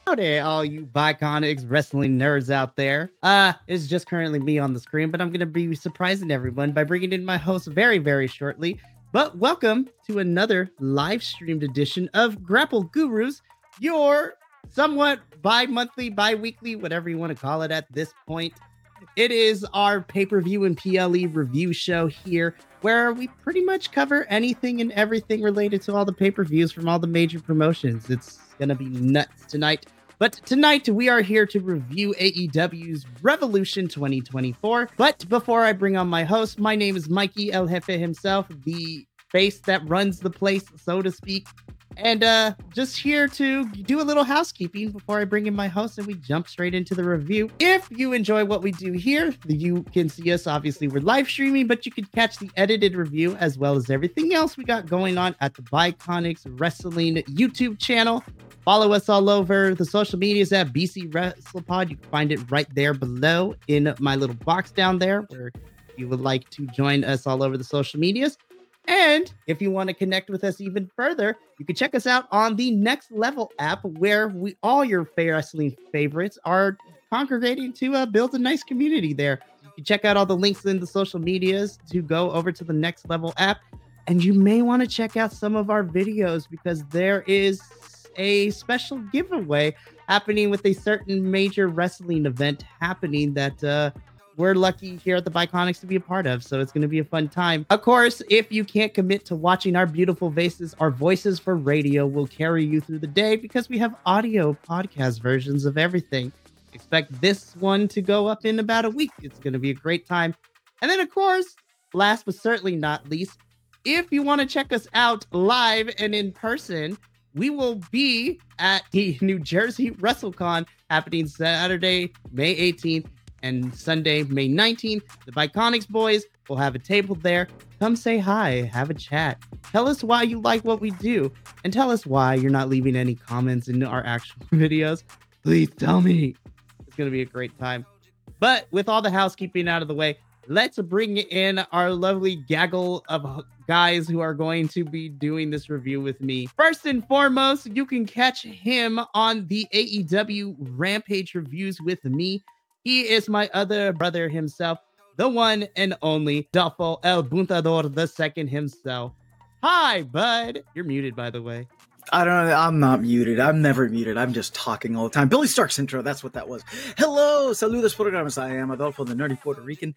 Howdy, all you Biconics wrestling nerds out there. It's just currently me on the screen, but I'm going to be surprising everyone by bringing in my host very, very shortly. But welcome to another live streamed edition of Grapple Gurus, your somewhat bi-monthly, bi-weekly, whatever you want to call it at this point. It is our pay-per-view and PLE review show here, where we pretty much cover anything and everything related to all the pay-per-views from all the major promotions. It's going to be nuts tonight. But tonight, we are here to review AEW's Revolution 2024. But before I bring on my host, my name is Mikey El Jefe himself, the face that runs the place, so to speak. And just here to do a little housekeeping before I bring in my host and we jump straight into the review. If you enjoy what we do here, you can see us. Obviously, we're live streaming, but you can catch the edited review as well as everything else we got going on at the Biconics Wrestling YouTube channel. Follow us all over the social medias at BC WrestlePod. You can find it right there below in my little box down there where you would like to join us all over the social medias. And if you want to connect with us even further, you can check us out on the Next Level app, where all your wrestling favorites are congregating to build a nice community there. You can check out all the links in the social medias to go over to the Next Level app. And you may want to check out some of our videos because there is a special giveaway happening with a certain major wrestling event happening that we're lucky here at the Biconics to be a part of. So it's going to be a fun time. Of course, if you can't commit to watching our beautiful faces, our voices for radio will carry you through the day because we have audio podcast versions of everything. Expect this one to go up in about a week. It's going to be a great time. And then, of course, last but certainly not least, if you want to check us out live and in person, we will be at the New Jersey WrestleCon happening Saturday, May 18th. And Sunday, May 19th, the Biconics boys will have a table there. Come say hi, have a chat. Tell us why you like what we do. And tell us why you're not leaving any comments in our actual videos. Please tell me. It's going to be a great time. But with all the housekeeping out of the way, let's bring in our lovely gaggle of guys who are going to be doing this review with me. First and foremost, you can catch him on the AEW Rampage reviews with me. He is my other brother himself, the one and only Dolfo El Buntador II himself. Hi, bud. You're muted, by the way. I don't know. I'm not muted. I'm never muted. I'm just talking all the time. Billy Stark's intro. That's what that was. Hello. Saludos, programas. I am Adolfo, the nerdy Puerto Rican.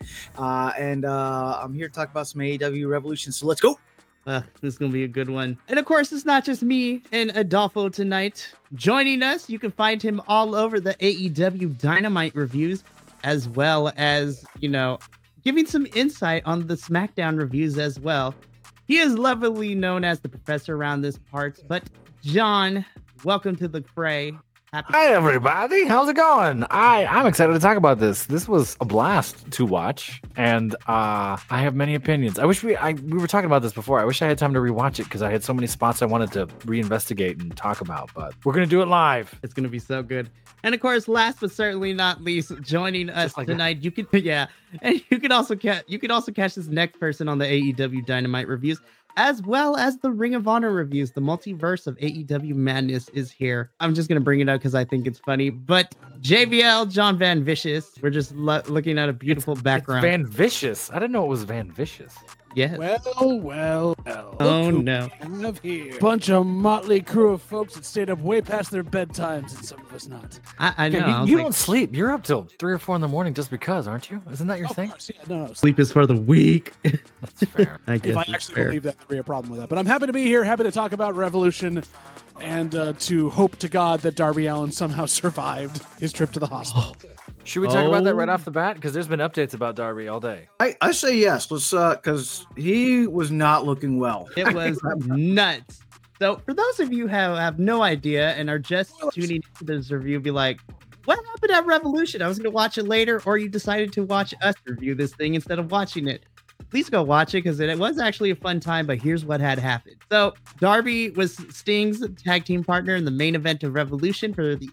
And I'm here to talk about some AEW Revolution. So let's go. This is going to be a good one. And of course, it's not just me and Adolfo tonight. Joining us, you can find him all over the AEW Dynamite reviews, as well as, giving some insight on the SmackDown reviews as well. He is lovingly known as the Professor around this part. But John, welcome to the fray. Hi, everybody. How's it going? I'm excited to talk about this. This was a blast to watch, and I have many opinions. I wish we were talking about this before. I wish I had time to rewatch it because I had so many spots I wanted to reinvestigate and talk about, but we're going to do it live. It's going to be so good. And of course, last but certainly not least, joining us tonight, you can and you can also catch this next person on the AEW Dynamite reviews, as well as the Ring of Honor reviews. The multiverse of AEW madness is here. I'm just going to bring it up because I think it's funny. But JVL, John Van Vicious, we're just looking at a beautiful background. It's Van Vicious. I didn't know it was Van Vicious. Yeah. Well. Oh, no. We have here bunch of motley crew of folks that stayed up way past their bedtimes, and some of us not. I know. Yeah, you don't sleep. You're up till 3 or 4 in the morning just because, aren't you? Isn't that your thing? Course, yeah, no. Sleep is for the weak. That's fair. I guess If I actually believe that, there'd be a problem with that. But I'm happy to be here, happy to talk about Revolution, and to hope to God that Darby Allin somehow survived his trip to the hospital. Should we talk about that right off the bat? Because there's been updates about Darby all day. I say yes. Let's because he was not looking well. It was nuts. So for those of you who have no idea and are just tuning into this review, be like, what happened at Revolution? I was going to watch it later, or you decided to watch us review this thing instead of watching it. Please go watch it because it was actually a fun time, but here's what had happened. So Darby was Sting's tag team partner in the main event of Revolution for the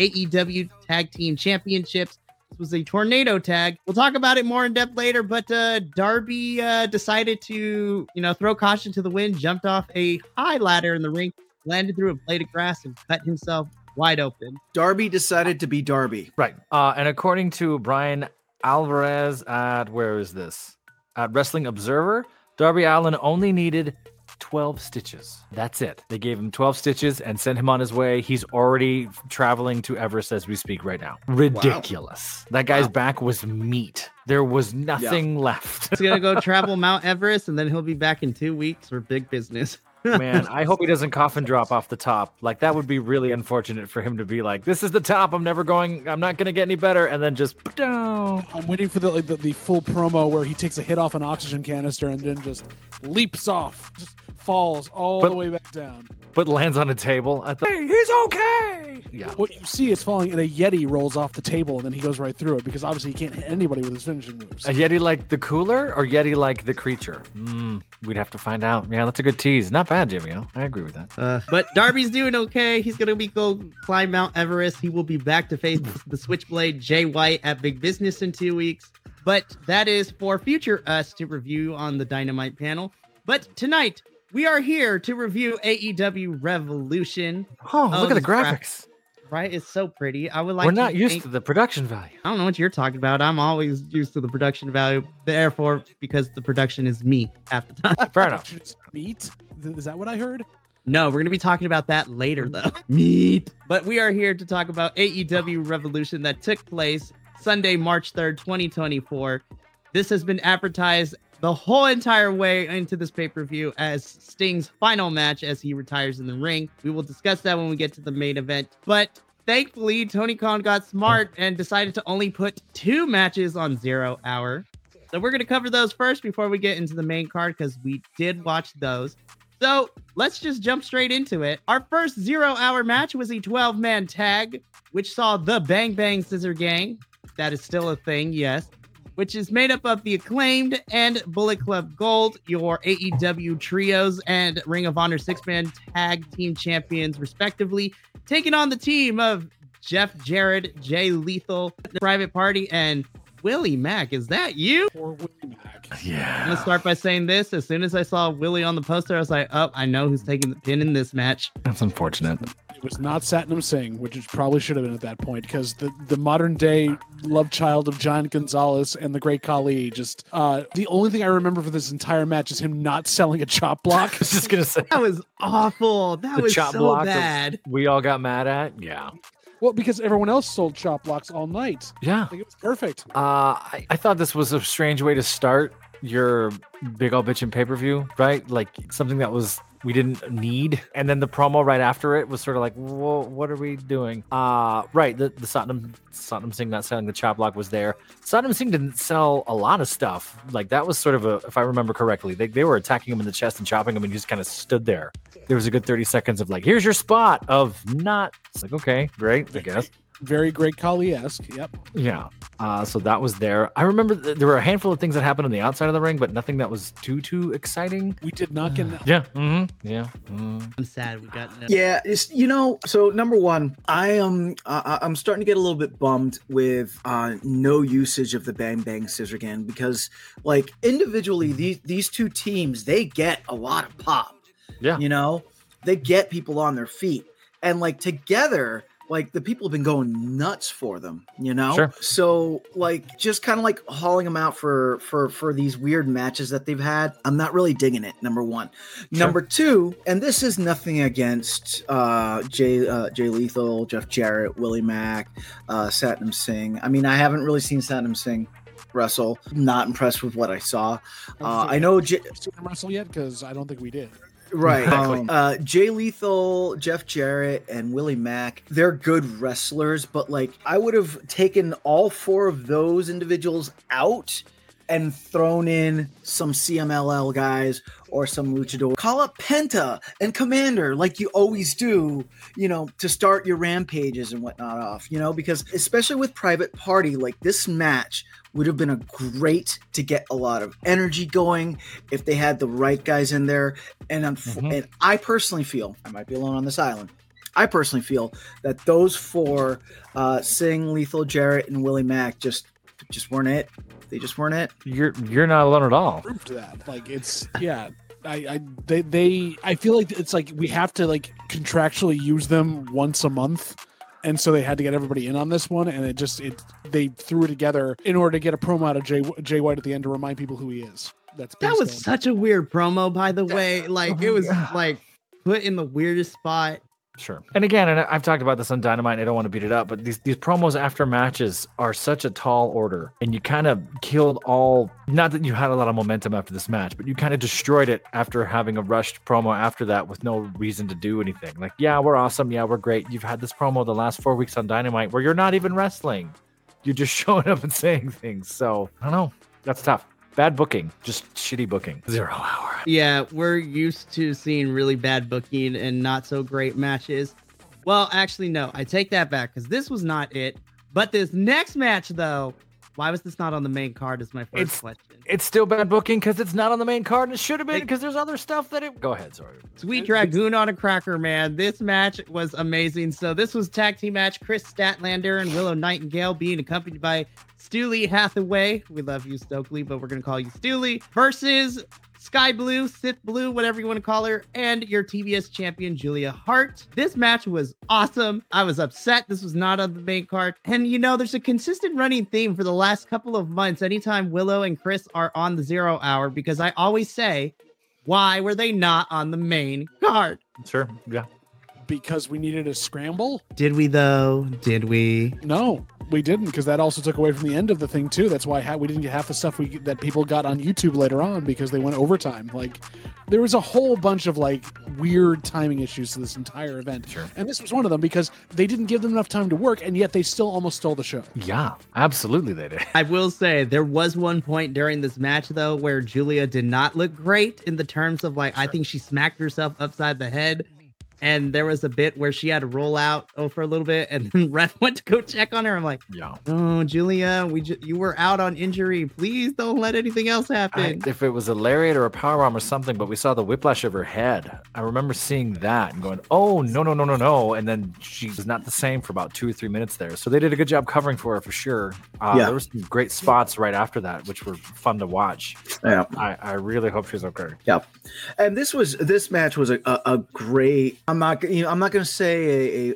AEW Tag Team Championships. This was a tornado tag. We'll talk about it more in depth later, but Darby decided to, throw caution to the wind, jumped off a high ladder in the ring, landed through a blade of grass, and cut himself wide open. Darby decided to be Darby. Right. And according to Brian Alvarez at where is this? At Wrestling Observer, Darby Allin only needed 12 stitches. That's it. They gave him 12 stitches and sent him on his way. He's already traveling to Everest as we speak right now. Ridiculous. Wow. That guy's back was meat. There was nothing left. He's going to go travel Mount Everest, and then he'll be back in 2 weeks for big business. Man, I hope he doesn't coffin drop off the top. Like, that would be really unfortunate for him to be like, this is the top. I'm not going to get any better. And then just, down. I'm waiting for the full promo where he takes a hit off an oxygen canister and then just leaps off, just falls all the way back down. But lands on a table. Hey, he's okay. Yeah. What you see is falling, and a Yeti rolls off the table, and then he goes right through it because obviously he can't hit anybody with his finishing moves. A Yeti like the cooler or Yeti like the creature? We'd have to find out. Yeah, that's a good tease. Not bad, Jimmy. I agree with that. But Darby's doing okay. He's going to go climb Mount Everest. He will be back to face the Switchblade Jay White at Big Business in 2 weeks. But that is for future us to review on the Dynamite panel. But tonight, we are here to review AEW Revolution. Oh, look at the graphics. Right? It's so pretty. I would like We're not used to the production value. I don't know what you're talking about. I'm always used to the production value. Therefore, because the production is me half the time. Fair enough. Meat? Is that what I heard? No, we're going to be talking about that later, though. Meat. But we are here to talk about AEW Revolution that took place Sunday, March 3rd, 2024. This has been advertised the whole entire way into this pay-per-view as Sting's final match as he retires in the ring. We will discuss that when we get to the main event. But thankfully, Tony Khan got smart and decided to only put 2 matches on 0 Hour. So we're going to cover those first before we get into the main card because we did watch those. So let's just jump straight into it. Our first 0 Hour match was a 12-man tag, which saw the Bang Bang Scissor Gang. That is still a thing, yes. Which is made up of the Acclaimed and Bullet Club Gold, your AEW trios and Ring of Honor 6-man tag team champions, respectively, taking on the team of Jeff Jarrett, Jay Lethal, the Private Party, and Willie Mack. Is that you? Or Willie Mack. Yeah. I'm going to start by saying this. As soon as I saw Willie on the poster, I was like, oh, I know who's taking the pin in this match. That's unfortunate. It was not Satnam Singh, which it probably should have been at that point, because the modern day love child of John Gonzalez and the Great Khali just the only thing I remember for this entire match is him not selling a chop block. I was just gonna say that was awful. That was chop so block bad. We all got mad at. Yeah. Well, because everyone else sold chop blocks all night. Yeah. I think it was perfect. I thought this was a strange way to start your Big Ol' Bitchin' pay-per-view, right? Like something that we didn't need. And then the promo right after it was sort of like, whoa, what are we doing? Right. The Satnam Singh not selling the chop block was there. Satnam Singh didn't sell a lot of stuff. Like that was sort of if I remember correctly, they were attacking him in the chest and chopping him and he just kind of stood there. There was a good 30 seconds of like, here's your spot of not. It's like, okay, great, I guess. Very Great Khali-esque. Yep. Yeah. So that was there. I remember there were a handful of things that happened on the outside of the ring, but nothing that was too exciting. We did not get Yeah. Mm-hmm. Yeah. Mm. I'm sad we got no. Yeah, it's, so number one, I'm starting to get a little bit bummed with no usage of the Bang Bang Scissor Gang because like individually these two teams, they get a lot of pop. Yeah. They get people on their feet and like together, like the people have been going nuts for them, Sure. So like just kind of like hauling them out for these weird matches that they've had. I'm not really digging it. Number one. Sure. Number two, and this is nothing against Jay Lethal, Jeff Jarrett, Willie Mack, Satnam Singh. I mean, I haven't really seen Satnam Singh wrestle. Not impressed with what I saw. I know seen him wrestle yet because I don't think we did. Right. Jay Lethal, Jeff Jarrett, and Willie Mack, they're good wrestlers, but like I would have taken all 4 of those individuals out and thrown in some CMLL guys or some luchador. Call up Penta and Commander like you always do, to start your rampages and whatnot off, because especially with Private Party, like this match would have been a great to get a lot of energy going if they had the right guys in there. And and I personally feel, I might be alone on this island, I personally feel that those 4, Singh, Lethal, Jarrett, and Willie Mack just weren't it. They just weren't it. You're not alone at all. Proof to that. Like it's I feel like it's like we have to like contractually use them once a month and so they had to get everybody in on this one, and they threw it together in order to get a promo out of Jay White at the end to remind people who he is. That was such a weird promo, by the way. Like, it was like put in the weirdest spot. Sure. And again, and I've talked about this on Dynamite, and I don't want to beat it up, but these promos after matches are such a tall order, and you kind of killed all, not that you had a lot of momentum after this match, but you kind of destroyed it after having a rushed promo after that with no reason to do anything. Like, yeah, we're awesome. Yeah, we're great. You've had this promo the last 4 weeks on Dynamite where you're not even wrestling. You're just showing up and saying things. So, I don't know. That's tough. Bad booking, just shitty booking. 0 hour. Yeah, we're used to seeing really bad booking and not so great matches. Well, actually, no, I take that back because this was not it. But this next match, though, why was this not on the main card is my first question. It's still bad booking because it's not on the main card, and it should have been because there's other stuff that it... Go ahead, sorry. Sweet Dragoon on a cracker, man. This match was amazing. So this was tag team match. Chris Statlander and Willow Nightingale being accompanied by Stoolie Hathaway. We love you, Stokely, but we're going to call you Stoolie. Versus Sky Blue, Sith Blue, whatever you want to call her, and your TBS champion, Julia Hart. This match was awesome. I was upset this was not on the main card. And, you know, there's a consistent running theme for the last couple of months anytime Willow and Chris are on the 0 hour, because I always say, why were they not on the main card? Sure, yeah. Because we needed a scramble? Did we, though? Did we? No, we didn't, because that also took away from the end of the thing, too. That's why we didn't get half the stuff that people got on YouTube later on, because they went overtime. Like, there was a whole bunch of, like, weird timing issues to this entire event. Sure. And this was one of them, because they didn't give them enough time to work, and yet they still almost stole the show. Yeah, absolutely they did. I will say, there was one point during this match, though, where Julia did not look great in the terms of, like, I think she smacked herself upside the head. And there was a bit where she had to roll out for a little bit, and then ref went to go check on her. I'm like, yeah. Oh, Julia, you were out on injury. Please don't let anything else happen. If it was a lariat or a powerbomb or something, but we saw the whiplash of her head. I remember seeing that and going, oh, no. And then she was not the same for about 2 or 3 minutes there. So they did a good job covering for her for sure. There were some great spots right after that, which were fun to watch. Yeah. I really hope she's okay. Yeah. And this match was a great, I'm not going to say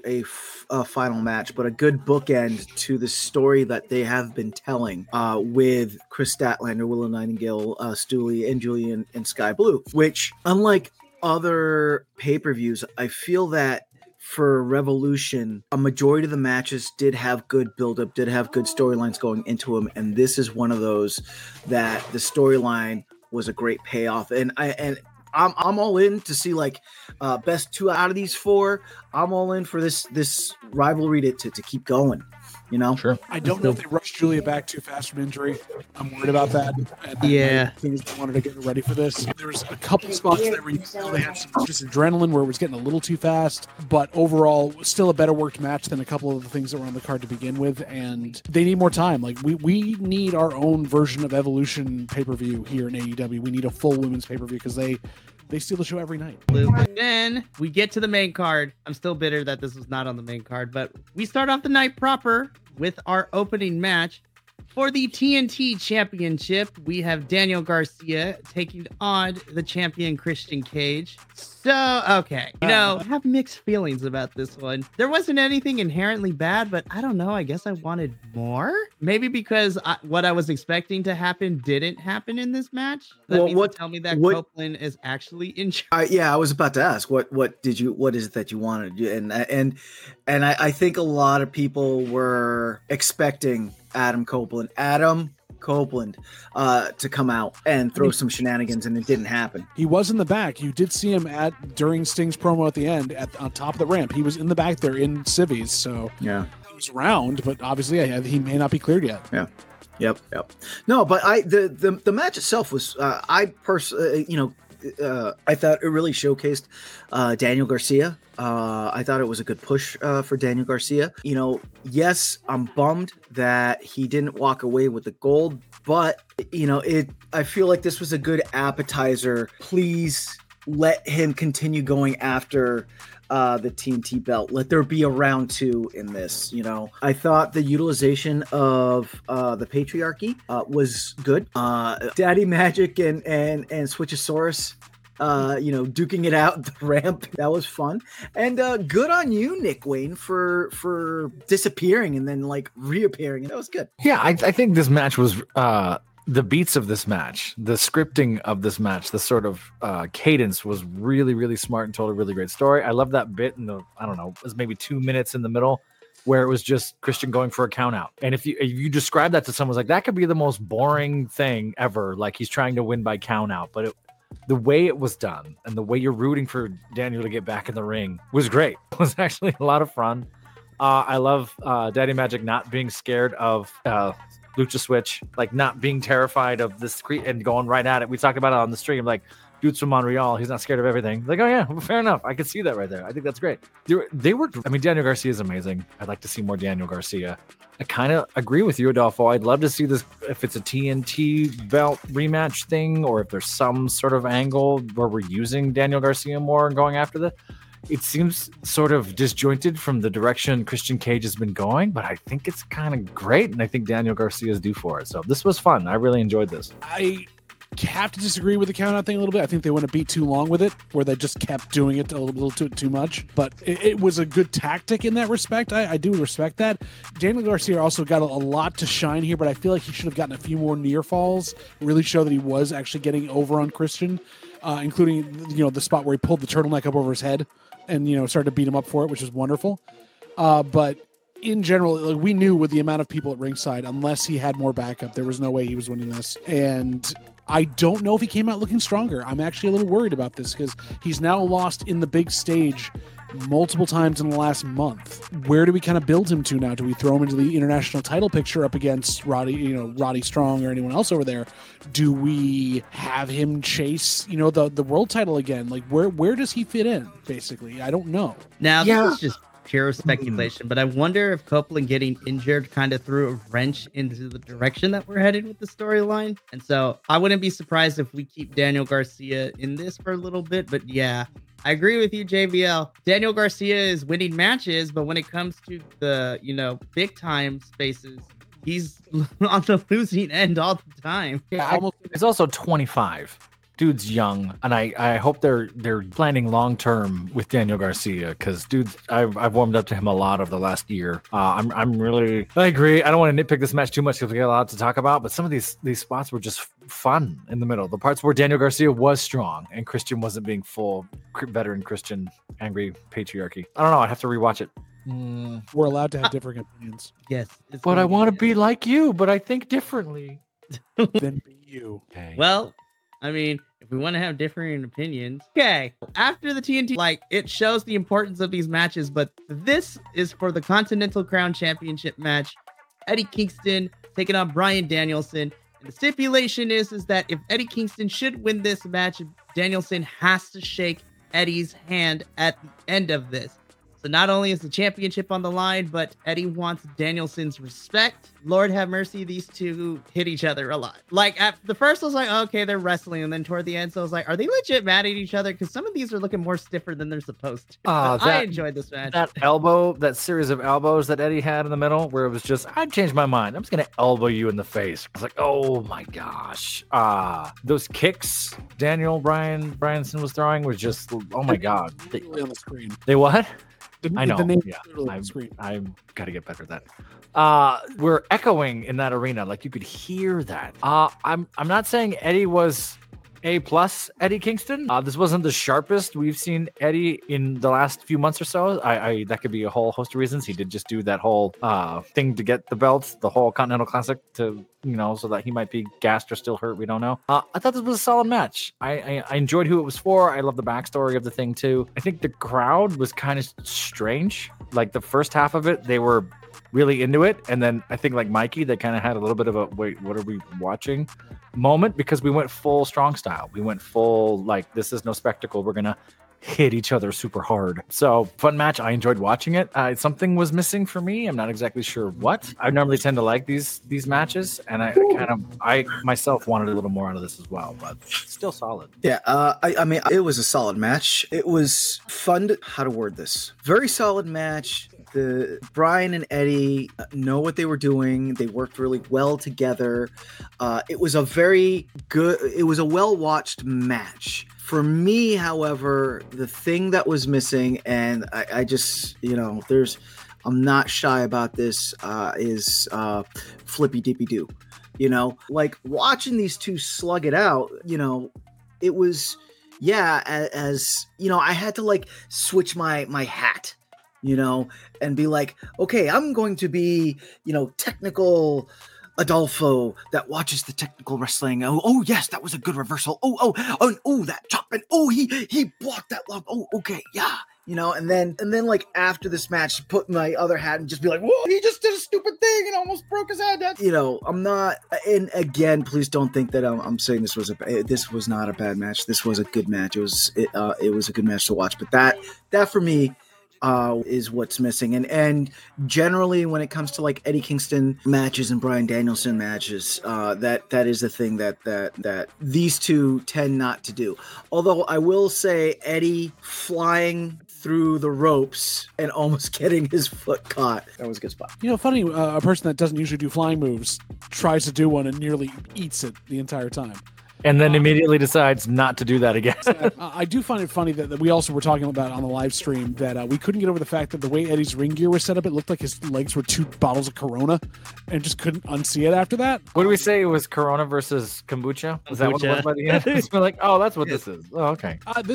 a final match, but a good bookend to the story that they have been telling with Chris Statlander, Willow Nightingale, Stoolie, and Julian and Sky Blue, which, unlike other pay-per-views, I feel that for Revolution, a majority of the matches did have good build-up, did have good storylines going into them, and this is one of those that the storyline was a great payoff. And I'm all in to see like best 2 out of these 4. I'm all in for this rivalry to keep going. You know, sure. I don't know if they rushed Julia back too fast from injury. I'm worried about that. And yeah, I wanted to get ready for this. There was a couple spots there where they had some just adrenaline where it was getting a little too fast, but overall, still a better worked match than a couple of the things that were on the card to begin with. And they need more time. Like we need our own version of Evolution pay-per-view here in AEW. We need a full women's pay-per-view because they steal the show every night. Then we get to the main card. I'm still bitter that this was not on the main card, but we start off the night proper with our opening match. For the TNT Championship, we have Daniel Garcia taking on the champion Christian Cage. So, okay. I have mixed feelings about this one. There wasn't anything inherently bad, but I don't know. I guess I wanted more. Maybe because what I was expecting to happen didn't happen in this match. That means to tell me that Copeland is actually injured. I was about to ask what is it that you wanted? And I think a lot of people were expecting Adam Copeland to come out and throw some shenanigans, and it didn't happen. He was in the back. You did see him during Sting's promo at the end on top of the ramp. He was in the back there in civvies, so yeah, he was around, but obviously he may not be cleared yet. Yeah. Yep. No, but the match itself was I thought it really showcased Daniel Garcia. I thought it was a good push for Daniel Garcia. Yes, I'm bummed that he didn't walk away with the gold, but I feel like this was a good appetizer. Please let him continue going after the TNT belt. Let there be a round 2 in this. I thought the utilization of the patriarchy was good. Daddy Magic and Switchosaurus duking it out the ramp. That was fun. And good on you, Nick Wayne, for disappearing and then like reappearing. That was good. Yeah, I think this match was the beats of this match, the scripting of this match, the sort of cadence was really, really smart and told a really great story. I love that bit in the, I don't know, it was maybe 2 minutes in the middle where it was just Christian going for a count out. And if you describe that to someone, like that could be the most boring thing ever. Like he's trying to win by count out, but the way it was done and the way you're rooting for Daniel to get back in the ring was great. It was actually a lot of fun. I love Daddy Magic not being scared of Lucha Switch, like not being terrified of this and going right at it. We talked about it on the stream, like dude's from Montreal, he's not scared of everything. Like, oh yeah, well, fair enough. I could see that right there. I think that's great. They were. I mean, Daniel Garcia is amazing. I'd like to see more Daniel Garcia. I kind of agree with you, Adolfo. I'd love to see this, if it's a TNT belt rematch thing, or if there's some sort of angle where we're using Daniel Garcia more and going after this. It seems sort of disjointed from the direction Christian Cage has been going, but I think it's kind of great, and I think Daniel Garcia is due for it. So this was fun. I really enjoyed this. I have to disagree with the count-out thing a little bit. I think they went a beat too long with it, where they just kept doing it a little too much. But it was a good tactic in that respect. I do respect that. Daniel Garcia also got a lot to shine here, but I feel like he should have gotten a few more near falls, really show that he was actually getting over on Christian, including the spot where he pulled the turtleneck up over his head and started to beat him up for it, which was wonderful. But in general, like, we knew with the amount of people at ringside, unless he had more backup, there was no way he was winning this. And I don't know if he came out looking stronger. I'm actually a little worried about this because he's now lost in the big stage multiple times in the last month. Where do we kind of build him to now? Do we throw him into the international title picture up against Roddy Strong or anyone else over there? Do we have him chase, the world title again? Like where does he fit in? Basically, I don't know. Now, this is just pure speculation, but I wonder if Copeland getting injured kind of threw a wrench into the direction that we're headed with the storyline. And so I wouldn't be surprised if we keep Daniel Garcia in this for a little bit. But yeah, I agree with you, JVL. Daniel Garcia is winning matches, but when it comes to the, big time spaces, he's on the losing end all the time. Yeah, he's also 25. Dude's young, and I hope they're planning long term with Daniel Garcia, because I've warmed up to him a lot over the last year. I agree. I don't want to nitpick this match too much because we got a lot to talk about, but some of these spots were just fun in the middle. The parts where Daniel Garcia was strong and Christian wasn't being full veteran Christian angry patriarchy. I don't know. I'd have to rewatch it. We're allowed to have different opinions. Yes, but I want to be like you, but I think differently. Then be you. Okay. Well, I mean, if we want to have differing opinions. Okay, after the TNT, it shows the importance of these matches, but this is for the Continental Crown Championship match. Eddie Kingston taking on Bryan Danielson. And the stipulation is that if Eddie Kingston should win this match, Danielson has to shake Eddie's hand at the end of this. So not only is the championship on the line, but Eddie wants Danielson's respect. Lord have mercy, these two hit each other a lot. Like at the first I was like, oh, okay, they're wrestling. And then toward the end, so I was like, are they legit mad at each other? Because some of these are looking more stiffer than they're supposed to. I enjoyed this match. That series of elbows that Eddie had in the middle, where it was just, I'd change my mind. I'm just going to elbow you in the face. I was like, oh my gosh. Those kicks Bryanson was throwing was just, oh my God. On the screen. They what? I know. Yeah, I've got to get better at that. We're echoing in that arena, like you could hear that. I'm not saying Eddie was A+ Eddie Kingston. This wasn't the sharpest we've seen Eddie in the last few months or so. That could be a whole host of reasons. He did just do that whole thing to get the belts, the whole Continental Classic, to so that he might be gassed or still hurt. We don't know. I thought this was a solid match. I enjoyed who it was for. I love the backstory of the thing too. I think the crowd was kind of strange. Like the first half of it, they were really into it, and then I think like Mikey, they kind of had a little bit of a wait, what are we watching moment, because we went full strong style. We went full like, this is no spectacle. We're gonna hit each other super hard. So fun match. I enjoyed watching it. Something was missing for me. I'm not exactly sure what. I normally tend to like these matches, and I myself wanted a little more out of this as well, but still solid. Yeah, I mean, it was a solid match. It was fun how to word this. Very solid match. the Brian and Eddie know what they were doing. They worked really well together. It was a well-watched match. For me, however, the thing that was missing, and I just, I'm not shy about this, is Flippy Dippy Doo. Like watching these two slug it out, it was, as I had to like switch my hat, and be like, okay, I'm going to be, technical Adolfo that watches the technical wrestling. Oh yes, that was a good reversal. Oh, that chop, and he blocked that lob. Oh, okay, yeah. And then like after this match, put my other hat and just be like, whoa, he just did a stupid thing and almost broke his head. I'm not. And again, please don't think that I'm saying this was not a bad match. This was a good match. It was a good match to watch. But that for me is what's missing. And generally when it comes to like Eddie Kingston matches and Bryan Danielson matches, that is the thing that these two tend not to do. Although I will say Eddie flying through the ropes and almost getting his foot caught, that was a good spot. Funny, a person that doesn't usually do flying moves tries to do one and nearly eats it the entire time. And then immediately decides not to do that again. I do find it funny that we also were talking about on the live stream that we couldn't get over the fact that the way Eddie's ring gear was set up, it looked like his legs were 2 bottles of Corona and just couldn't unsee it after that. What do we say? It was Corona versus kombucha? Was that what it was by the end? We're like, oh, that's what this is. Oh, okay.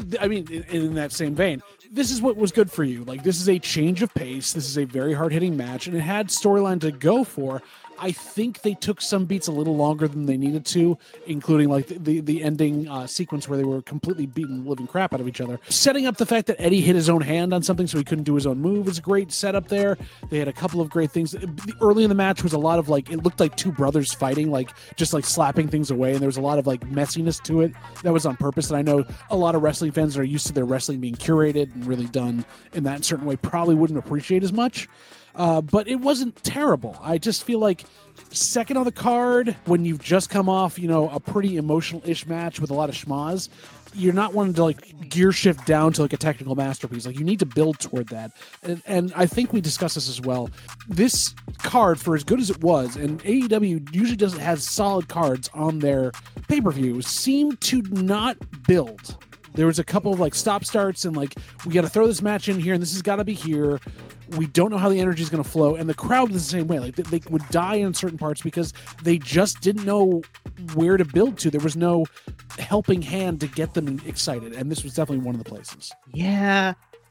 In that same vein, this is what was good for you. Like, this is a change of pace. This is a very hard-hitting match, and it had storyline to go for. I think they took some beats a little longer than they needed to, including like the ending sequence where they were completely beating the living crap out of each other. Setting up the fact that Eddie hit his own hand on something so he couldn't do his own move is a great setup there. They had a couple of great things. Early in the match was a lot of like, it looked like two brothers fighting, like just like slapping things away, and there was a lot of like messiness to it that was on purpose. And I know a lot of wrestling fans that are used to their wrestling being curated and really done in that certain way probably wouldn't appreciate as much. But it wasn't terrible. I just feel like second on the card, when you've just come off, a pretty emotional-ish match with a lot of schmaz, you're not wanting to like gear shift down to like a technical masterpiece. Like you need to build toward that. And I think we discussed this as well. This card, for as good as it was, and AEW usually has solid cards on their pay-per-view, seemed to not build. There was a couple of like stop starts and like, we got to throw this match in here and this has got to be here. We don't know how the energy is going to flow. And the crowd was the same way. Like they would die in certain parts because they just didn't know where to build to. There was no helping hand to get them excited. And this was definitely one of the places. Yeah.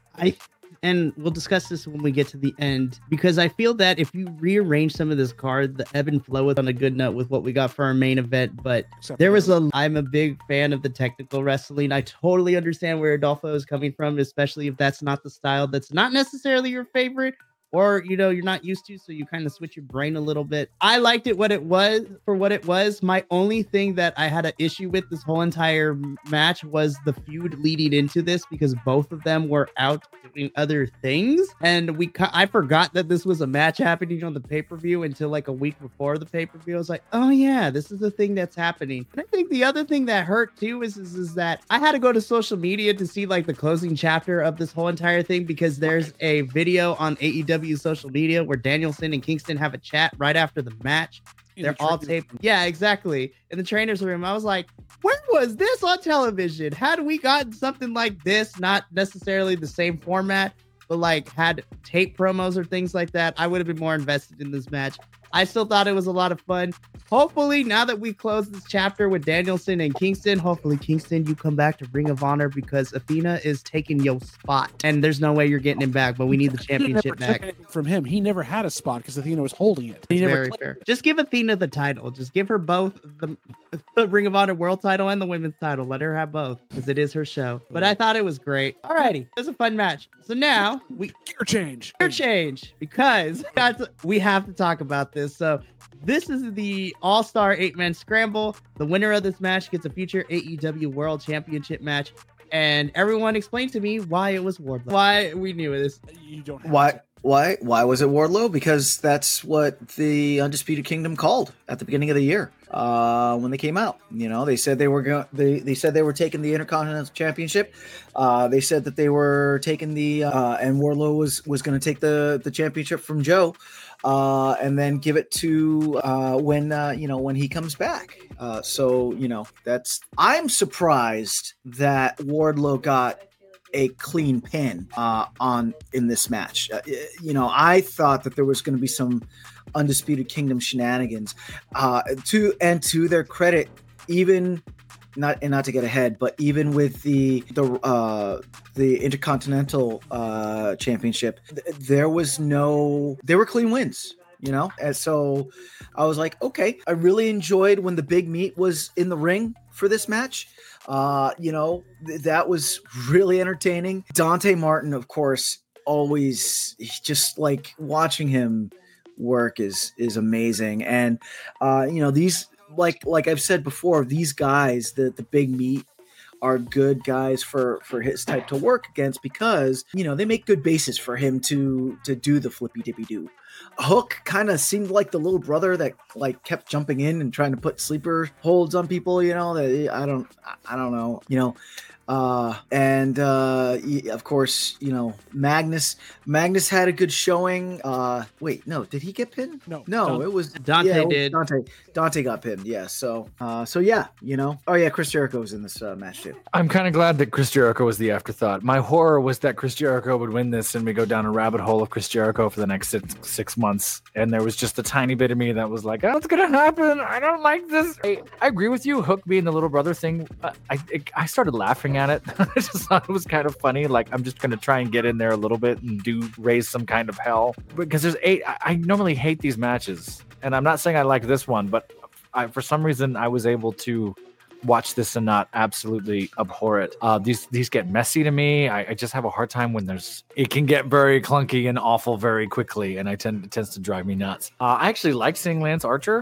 And we'll discuss this when we get to the end, because I feel that if you rearrange some of this card, the ebb and flow was on a good note with what we got for our main event. But I'm a big fan of the technical wrestling. I totally understand where Adolfo is coming from, especially if that's not the style that's not necessarily your favorite, or you're not used to, so you kind of switch your brain a little bit. I liked it what it was. My only thing that I had an issue with this whole entire match was the feud leading into this, because both of them were out doing other things, and I forgot that this was a match happening on the pay-per-view until like a week before the pay-per-view. I was like, oh yeah, this is the thing that's happening. And I think the other thing that hurt too is that I had to go to social media to see like the closing chapter of this whole entire thing, because there's a video on AEW social media where Danielson and Kingston have a chat right after the match. They're all taped. Yeah, exactly. In the trainer's room. I was like, where was this on television? Had we gotten something like this, not necessarily the same format, but like had tape promos or things like that, I would have been more invested in this match. I still thought it was a lot of fun. Hopefully, now that we close this chapter with Danielson and Kingston, hopefully, Kingston, you come back to Ring of Honor, because Athena is taking your spot. And there's no way you're getting him back, but we need the championship back. From him, he never had a spot because Athena was holding it. Very fair. Just give Athena the title. Just give her both the Ring of Honor World title and the women's title. Let her have both, because it is her show. But I thought it was great. Alrighty, it was a fun match. So now gear change, because we have to talk about this. So this is the All-Star 8-Man Scramble. The winner of this match gets a future AEW World Championship match. And everyone explained to me why it was Wardlow. Why we knew this. You don't have Why was it Wardlow? Because that's what the Undisputed Kingdom called at the beginning of the year. when they came out. You know, they said they were going. They said they were taking the Intercontinental Championship. They said that they were taking the and Wardlow was going to take the championship from Joe, and then give it to when he comes back. So I'm surprised that Wardlow got a clean pin in this match. I thought that there was going to be some Undisputed Kingdom shenanigans. To their credit, even not to get ahead, but even with the Intercontinental Championship, there were clean wins. And so I was like, okay, I really enjoyed when the Big Meat was in the ring for this match. That was really entertaining. Dante Martin, of course, always just like watching him work is amazing. And these like I've said before, these guys, the Big Meat, are good guys for his type to work against, because they make good bases for him to do the flippy dippy do. Hook kind of seemed like the little brother that like kept jumping in and trying to put sleeper holds on people. That I don't know. Of course, Magnus had a good showing. Wait, no, did he get pinned? No, it was Dante did. Dante got pinned. Yeah. So yeah, oh yeah, Chris Jericho was in this match too. I'm kind of glad that Chris Jericho was the afterthought. My horror was that Chris Jericho would win this and we go down a rabbit hole of Chris Jericho for the next 6 months. And there was just a tiny bit of me that was like, oh, what's going to happen? I don't like this. I agree with you. Hook being the little brother thing. I started laughing at it. I just thought it was kind of funny. Like, I'm just going to try and get in there a little bit and raise some kind of hell. Because there's 8. I normally hate these matches. And I'm not saying I like this one, but for some reason I was able to watch this and not absolutely abhor it. These get messy to me. I just have a hard time when it can get very clunky and awful very quickly, and it tends to drive me nuts. I actually like seeing Lance Archer.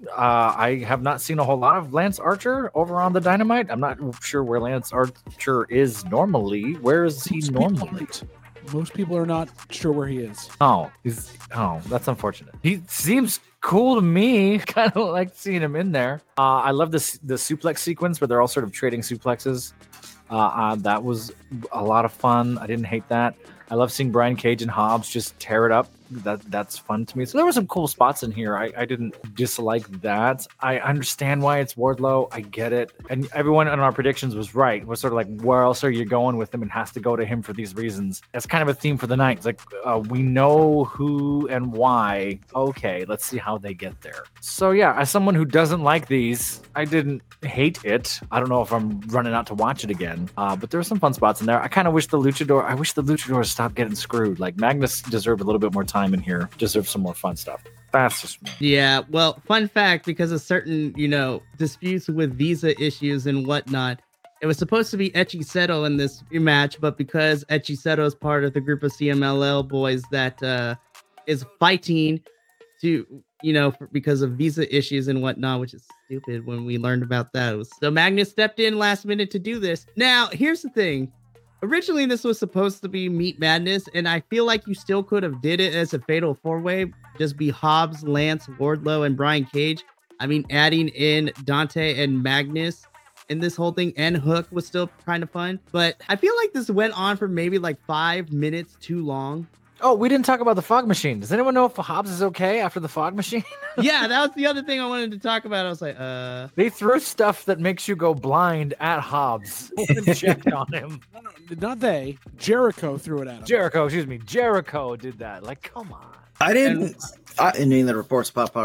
I have not seen a whole lot of Lance Archer over on the Dynamite. I'm not sure where Lance Archer is normally. Where is he normally? Most people are not sure where he is. Oh, that's unfortunate. He seems cool to me. Kind of like seeing him in there. I love the suplex sequence where they're all sort of trading suplexes. That was a lot of fun. I didn't hate that. I love seeing Brian Cage and Hobbs just tear it up. That's fun to me. So there were some cool spots in here. I didn't dislike that. I understand why it's Wardlow. I get it. And everyone in our predictions was right. We're sort of like, where else are you going with him? And has to go to him for these reasons. That's kind of a theme for the night. It's like, we know who and why. Okay, let's see how they get there. So yeah, as someone who doesn't like these, I didn't hate it. I don't know if I'm running out to watch it again. But there were some fun spots in there. I kind of wish the Luchadors stopped getting screwed. Like, Magnus deserved a little bit more time in here, deserve some more fun stuff. That's just me. Yeah, well, fun fact, because of certain, disputes with visa issues and whatnot, it was supposed to be Echiseto in this match, but because Echiseto is part of the group of CMLL boys that is fighting to, because of visa issues and whatnot, which is stupid when we learned about that. So Magnus stepped in last minute to do this. Now, here's the thing. Originally, this was supposed to be Meat Madness, and I feel like you still could have did it as a fatal 4-way, just be Hobbs, Lance, Wardlow, and Brian Cage. I mean, adding in Dante and Magnus in this whole thing, and Hook was still kind of fun. But I feel like this went on for maybe like 5 minutes too long. Oh, we didn't talk about the fog machine. Does anyone know if Hobbs is okay after the fog machine? Yeah, that was the other thing I wanted to talk about. I was like, They threw stuff that makes you go blind at Hobbs and checked on him. Not they. Jericho threw it at him. Jericho did that. Like, come on. I didn't. In any of the reports about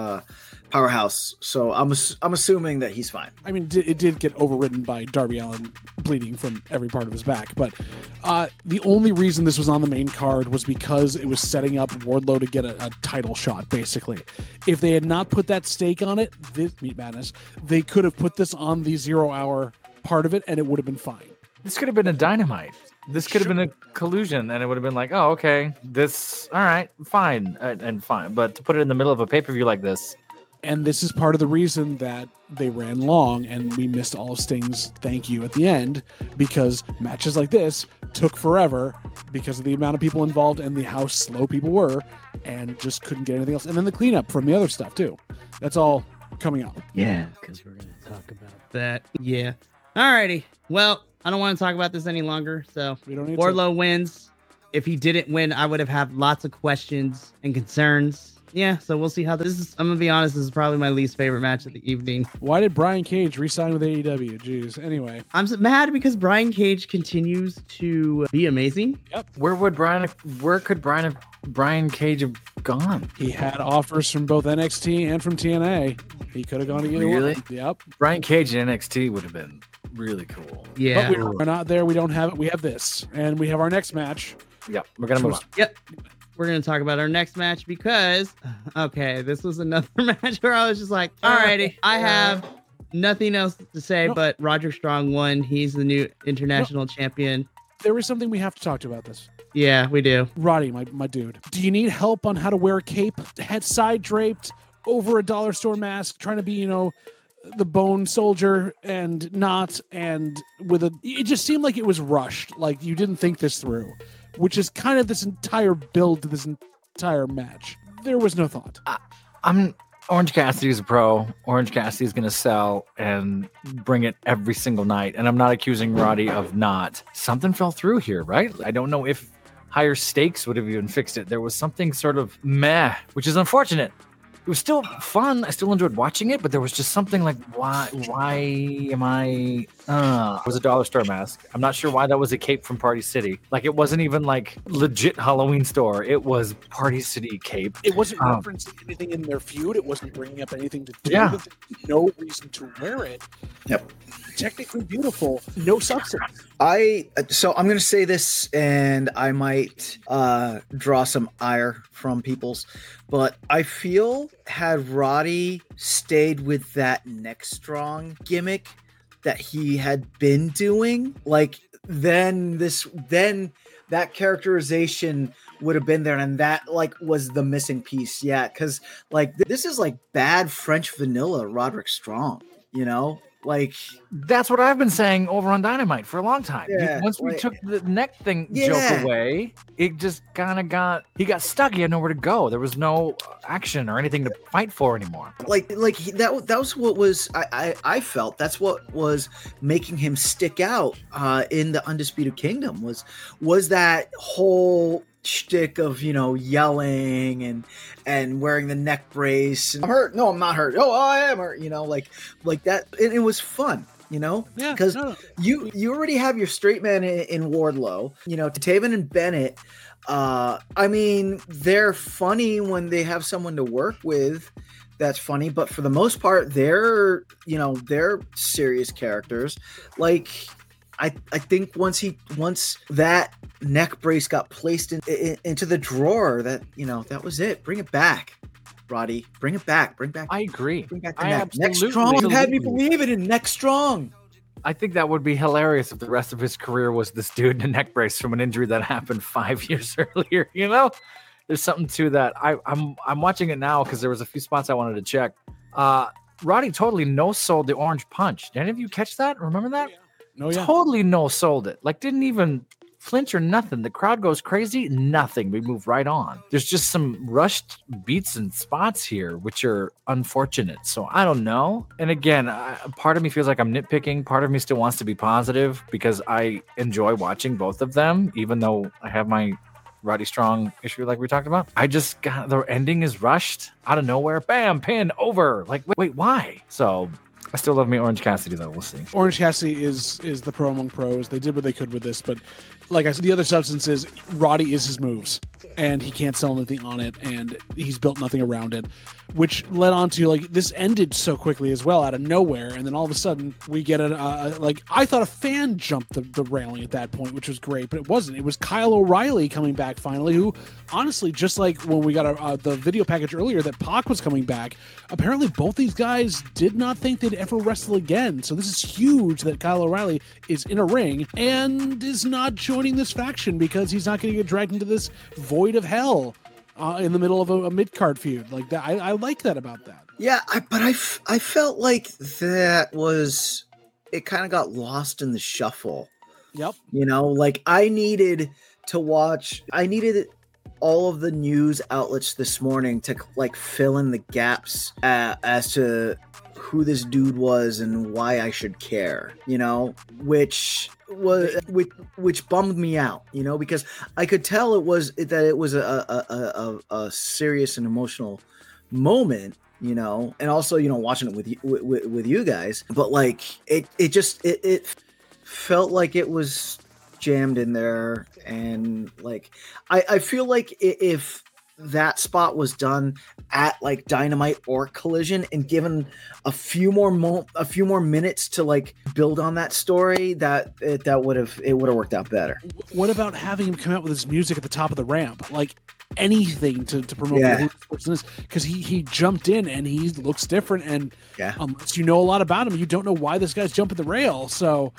Powerhouse, so I'm assuming that he's fine. I mean, it did get overridden by Darby Allin bleeding from every part of his back, but the only reason this was on the main card was because it was setting up Wardlow to get a title shot, basically. If they had not put that stake on it, this Meat Madness, they could have put this on the 0 hour part of it, and it would have been fine. This could have been a Dynamite. This could have been a collusion, and it would have been like, oh, okay, this, all right, fine, and fine. But to put it in the middle of a pay-per-view like this. And this is part of the reason that they ran long and we missed all of Sting's thank you at the end, because matches like this took forever because of the amount of people involved and how slow people were, and just couldn't get anything else. And then the cleanup from the other stuff, too. That's all coming up. Yeah, because we're going to talk about that. Yeah. Alrighty. Well, I don't want to talk about this any longer. So We don't need Wardlow wins. If he didn't win, I would have had lots of questions and concerns. Yeah, so we'll see how this is. I'm going to be honest, this is probably my least favorite match of the evening. Why did Brian Cage re-sign with AEW? Jeez. Anyway. I'm so mad because Brian Cage continues to be amazing. Where could Brian Cage have gone? He had offers from both NXT and from TNA. He could have gone to either Really? one. Yep. Brian Cage in NXT would have been really cool. Yeah. But we're not there. We don't have it. We have this. And we have our next match. Yep, we're gonna move on. Yep. We're going to talk about our next match because, okay, this was another match where I was just like, alrighty, I have nothing else to say, but Roderick Strong won. He's the new international champion. There is something we have to talk about this. Yeah, we do. Roddy, my dude. Do you need help on how to wear a cape, head side draped, over a dollar store mask, trying to be, the Bone Soldier and not, and with it just seemed like it was rushed. Like you didn't think this through, which is kind of this entire build to this entire match. There was no thought. Orange Cassidy's a pro. Orange Cassidy's going to sell and bring it every single night. And I'm not accusing Roddy of not. Something fell through here, right? I don't know if higher stakes would have even fixed it. There was something sort of meh, which is unfortunate. It was still fun. I still enjoyed watching it, but there was just something like, why am I, it was a dollar store mask. I'm not sure why that was a cape from Party City. Like, it wasn't even like legit Halloween store. It was Party City cape. It wasn't referencing anything in their feud. It wasn't bringing up anything to do Yeah. with it. No reason to wear it. Yep. Technically beautiful. No substance. So I'm going to say this, and I might draw some ire from people's, but I feel had Roddy stayed with that neck strong gimmick that he had been doing, like then that characterization would have been there, and that like was the missing piece. Yeah, because like this is like bad French vanilla Roderick Strong, like. That's what I've been saying over on Dynamite for a long time. Yeah, Once we took the neck thing joke away, it just kind of he got stuck. He had nowhere to go. There was no action or anything to fight for anymore. That was what was I felt that's what was making him stick out in the Undisputed Kingdom was that whole shtick of yelling and wearing the neck brace. I'm hurt. No, I'm not hurt. Oh, I am hurt. Like that. And it was fun. Yeah, because you already have your straight man in Wardlow. Taven and Bennett. I mean, they're funny when they have someone to work with. That's funny, but for the most part, they're serious characters. Like. I think once that neck brace got placed into the drawer, that was it. Bring it back, Roddy. Bring it back. Bring back. I agree. Bring back the neck. Neck strong. You had me believe it in neck strong. I think that would be hilarious if the rest of his career was this dude in a neck brace from an injury that happened 5 years earlier. There's something to that. I'm watching it now because there was a few spots I wanted to check. Roddy totally no-sold the orange punch. Did any of you catch that? Remember that? No, yeah. Totally no-sold it. Like, didn't even flinch or nothing. The crowd goes crazy. Nothing. We move right on. There's just some rushed beats and spots here, which are unfortunate. So I don't know. And again, part of me feels like I'm nitpicking. Part of me still wants to be positive because I enjoy watching both of them, even though I have my Roddy Strong issue like we talked about. I just got the ending is rushed out of nowhere. Bam, pin, over. Like, wait, why? So I still love me Orange Cassidy though. We'll see. Orange Cassidy is the pro among pros. They did what they could with this, but like I said, the other substance is Roddy is his moves, and he can't sell anything on it, and he's built nothing around it, which led on to like this ended so quickly as well out of nowhere, and then all of a sudden we get like I thought a fan jumped the railing at that point, which was great, but it wasn't. It was Kyle O'Reilly coming back finally, who honestly, just like when we got the video package earlier that Pac was coming back, apparently both these guys did not think they'd ever wrestle again. So this is huge that Kyle O'Reilly is in a ring and is not joining this faction because he's not going to get dragged into this void of hell in the middle of a mid-card feud. Like that, I like that about that. Yeah, but I felt like that was it kind of got lost in the shuffle. Yep. Like I needed to watch. I needed all of the news outlets this morning to like fill in the gaps as to who this dude was and why I should care, you know, which bummed me out, you know, because I could tell it was a serious and emotional moment, you know, and also, you know, watching it with you guys, but like it felt like it was jammed in there, and like I feel like if that spot was done at like Dynamite or Collision and given a few more minutes to like build on that story, that would have worked out better. What about having him come out with his music at the top of the ramp? Like anything to promote who this person is, because he jumped in and he looks different, and unless you know a lot about him, you don't know why this guy's jumping the rail. So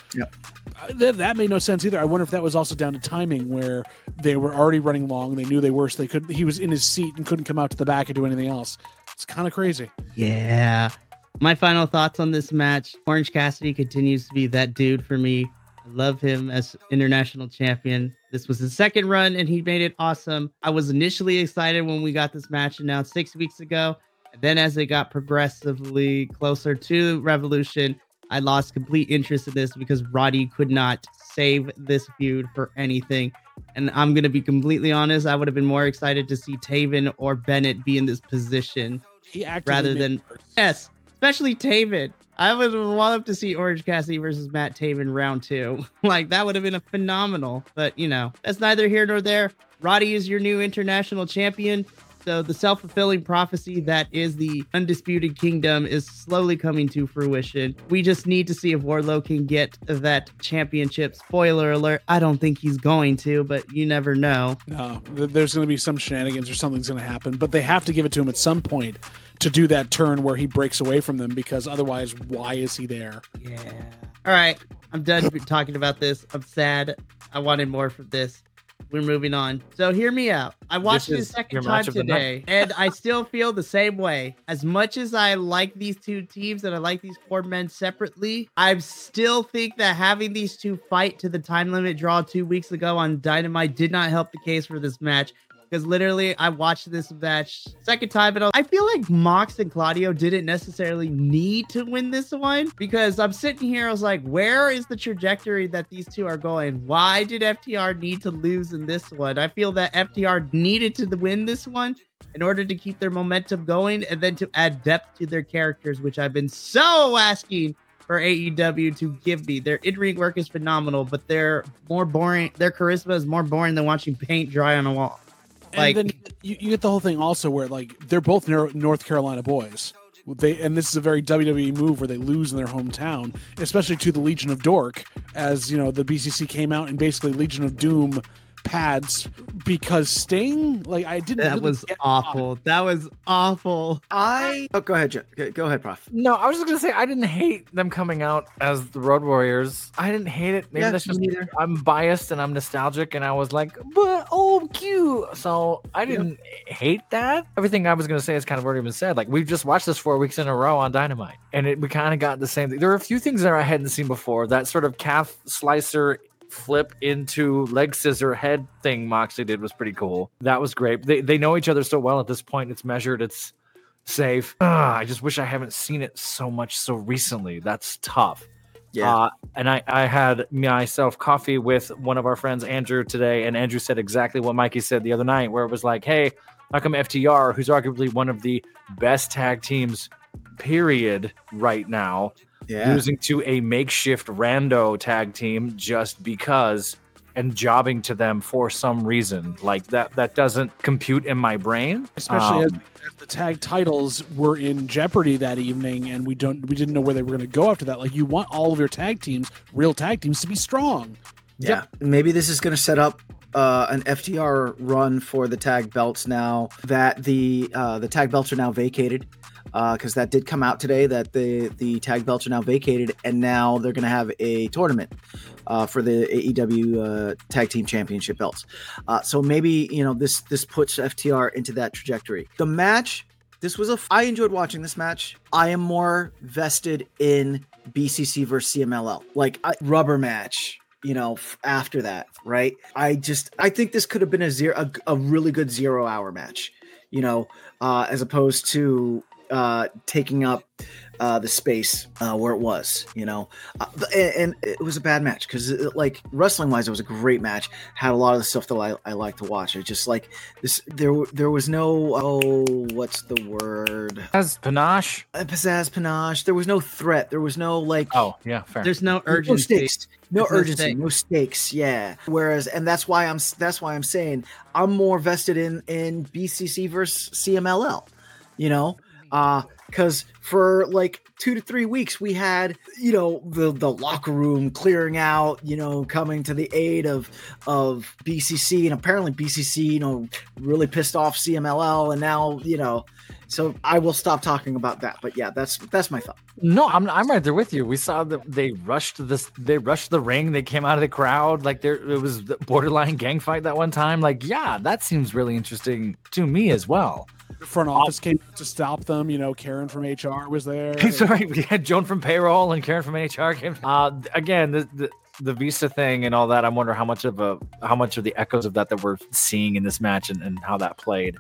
that made no sense either. I wonder if that was also down to timing, where they were already running long and they knew he was in his seat and couldn't come out to the back and do anything else. It's kind of crazy. Yeah. My final thoughts on this match: Orange Cassidy continues to be that dude for me. I love him as international champion. This was his second run and he made it awesome. I was initially excited when we got this match announced 6 weeks ago. And then as it got progressively closer to Revolution, I lost complete interest in this because Roddy could not save this feud for anything. And I'm going to be completely honest, I would have been more excited to see Taven or Bennett be in this position rather than, especially Taven. I would love to see Orange Cassidy versus Matt Taven round 2. Like, that would have been a phenomenal, but you know, that's neither here nor there. Roddy is your new international champion. So the self-fulfilling prophecy that is the Undisputed Kingdom is slowly coming to fruition. We just need to see if Wardlow can get that championship. Spoiler alert, I don't think he's going to, but you never know. No, there's going to be some shenanigans or something's going to happen, but they have to give it to him at some point to do that turn where he breaks away from them, because otherwise, why is he there? Yeah. All right, I'm done talking about this. I'm sad. I wanted more from this. We're moving on. So hear me out. I watched it a second time today, and I still feel the same way. As much as I like these two teams and I like these 4 men separately, I still think that having these two fight to the time limit draw 2 weeks ago on Dynamite did not help the case for this match. Because literally, I watched this match second time, and I feel like Mox and Claudio didn't necessarily need to win this one. Because I'm sitting here, I was like, where is the trajectory that these two are going? Why did FTR need to lose in this one? I feel that FTR needed to win this one in order to keep their momentum going, and then to add depth to their characters, which I've been so asking for AEW to give me. Their in-ring work is phenomenal, but they're more boring. Their charisma is more boring than watching paint dry on a wall. And then you get the whole thing also where like they're both North Carolina boys. And this is a very WWE move where they lose in their hometown, especially to the Legion of Dork, as you know, the BCC came out and basically Legion of Doom pads because Sting, like I didn't. That was awful. That was awful. Go ahead, Jeff. Go ahead, Prof. No, I was just gonna say I didn't hate them coming out as the Road Warriors. I didn't hate it. Maybe that's just I'm biased and I'm nostalgic, and I was like, but oh, cute. So I didn't hate that. Everything I was gonna say is kind of already been said. Like we've just watched this 4 weeks in a row on Dynamite, and we kind of got the same thing. There were a few things there I hadn't seen before. That sort of calf slicer flip into leg scissor head thing Moxley did was pretty cool. That was great. They know each other so well at this point. It's measured. It's safe. I just wish I haven't seen it so much so recently. That's tough. Yeah. And I had myself coffee with one of our friends, Andrew, today, and Andrew said exactly what Mikey said the other night, where it was like, hey, how come FTR, who's arguably one of the best tag teams, period, right now, losing to a makeshift rando tag team just because, and jobbing to them for some reason. Like that doesn't compute in my brain. Especially as the tag titles were in jeopardy that evening, and we didn't know where they were going to go after that. Like you want all of your tag teams, real tag teams, to be strong. Yeah. Maybe this is going to set up an FTR run for the tag belts now that the tag belts are now vacated. Because that did come out today that the tag belts are now vacated, and now they're going to have a tournament for the AEW Tag Team Championship belts. So maybe this puts FTR into that trajectory. The match, I enjoyed watching this match. I am more vested in BCC versus CMLL, like rubber match. after that, right? I think this could have been a really good 0 hour match, as opposed to taking up the space where it was, and it was a bad match because, like, wrestling wise, it was a great match. Had a lot of the stuff that I like to watch. It just like this. There was no what's the word? As panache. Pizzazz panache. There was no threat. There was no like. Oh yeah, fair. There's no urgency. No urgency, no stakes. Yeah. Whereas, and that's why I'm saying I'm more vested in BCC versus CMLL. Because for like 2 to 3 weeks we had, the locker room clearing out, coming to the aid of BCC, and apparently BCC, really pissed off CMLL, and now, so I will stop talking about that. But yeah, that's my thought. No, I'm right there with you. We saw that they rushed the ring. They came out of the crowd like it was the borderline gang fight that one time. Like, yeah, that seems really interesting to me as well. Front office came to stop them. Karen from HR was there. Sorry, we had Joan from payroll and Karen from HR came. Again, the visa thing and all that. I wonder how much of the echoes of that we're seeing in this match and how that played.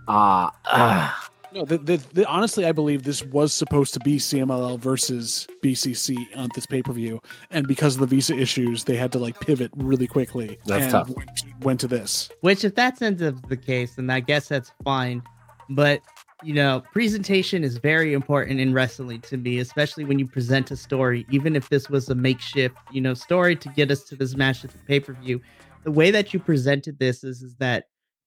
No, honestly, I believe this was supposed to be CMLL versus BCC on this pay-per-view, and because of the visa issues, they had to like pivot really quickly. That's tough. Went to this. Which, if that's the case, then I guess that's fine. But presentation is very important in wrestling to me, especially when you present a story. Even if this was a makeshift, story to get us to this match at the pay-per-view, the way that you presented this is that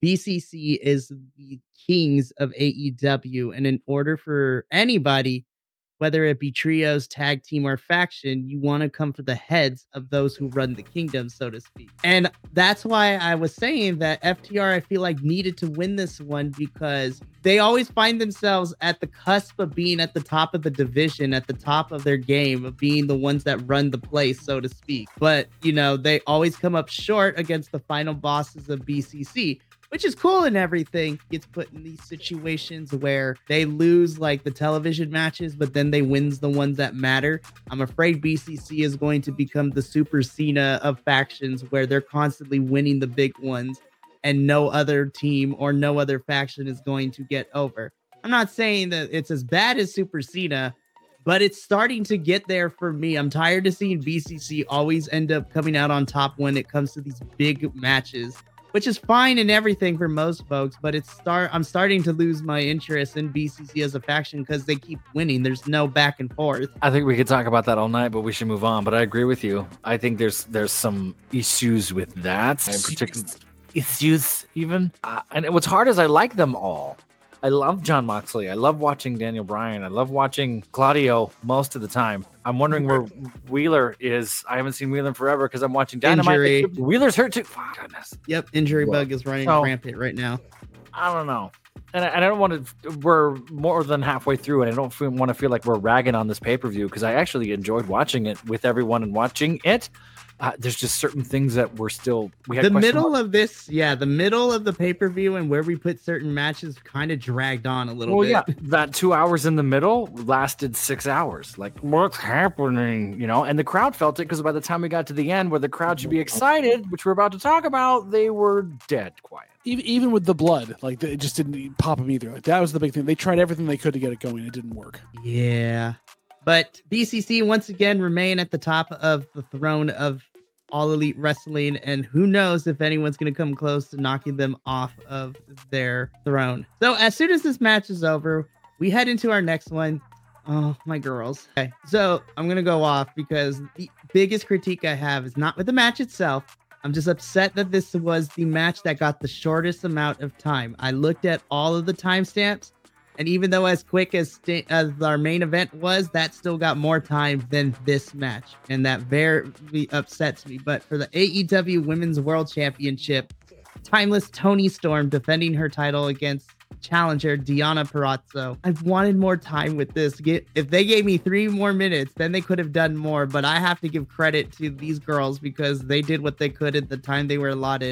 BCC is the kings of AEW, and in order for anybody, whether it be trios, tag team, or faction, you want to come for the heads of those who run the kingdom, so to speak. And that's why I was saying that FTR, I feel like, needed to win this one, because they always find themselves at the cusp of being at the top of the division, at the top of their game, of being the ones that run the place, so to speak. But, they always come up short against the final bosses of BCC, which is cool and everything. Gets put in these situations where they lose like the television matches, but then they wins the ones that matter. I'm afraid BCC is going to become the Super Cena of factions, where they're constantly winning the big ones and no other team or no other faction is going to get over. I'm not saying that it's as bad as Super Cena, but it's starting to get there for me. I'm tired of seeing BCC always end up coming out on top when it comes to these big matches, which is fine and everything for most folks, but I'm starting to lose my interest in BCC as a faction because they keep winning. There's no back and forth. I think we could talk about that all night, but we should move on. But I agree with you. I think there's some issues with that. In particular, issues even. And what's hard is I like them all. I love Jon Moxley. I love watching Daniel Bryan. I love watching Claudio most of the time. I'm wondering where Wheeler is. I haven't seen Wheeler in forever because I'm watching Dynamite. Injury. Wheeler's hurt too. Oh, goodness. Yep, injury bug is running rampant right now. I don't know. And I don't want to. We're more than halfway through, and I don't want to feel like we're ragging on this pay-per-view because I actually enjoyed watching it with everyone and watching it. There's just certain things that we had the middle of this, the middle of the pay-per-view and where we put certain matches kind of dragged on a little bit. Yeah, that 2 hours in the middle lasted 6 hours. Like, what's happening? And the crowd felt it because by the time we got to the end where the crowd should be excited, which we're about to talk about, they were dead quiet. Even with the blood, like, it just didn't pop them either. Like, that was the big thing. They tried everything they could to get it going. It didn't work. Yeah. But BCC once again remain at the top of the throne of All Elite Wrestling, and who knows if anyone's going to come close to knocking them off of their throne. So as soon as this match is over, we head into our next one. Oh, my girls. Okay, so I'm going to go off because the biggest critique I have is not with the match itself. I'm just upset that this was the match that got the shortest amount of time. I looked at all of the timestamps, and even though as quick as our main event was, that still got more time than this match. And that very upsets me. But for the AEW Women's World Championship, Timeless Toni Storm defending her title against challenger Deonna Purrazzo. I've wanted more time with this. If they gave me 3 more minutes, then they could have done more. But I have to give credit to these girls because they did what they could at the time they were allotted.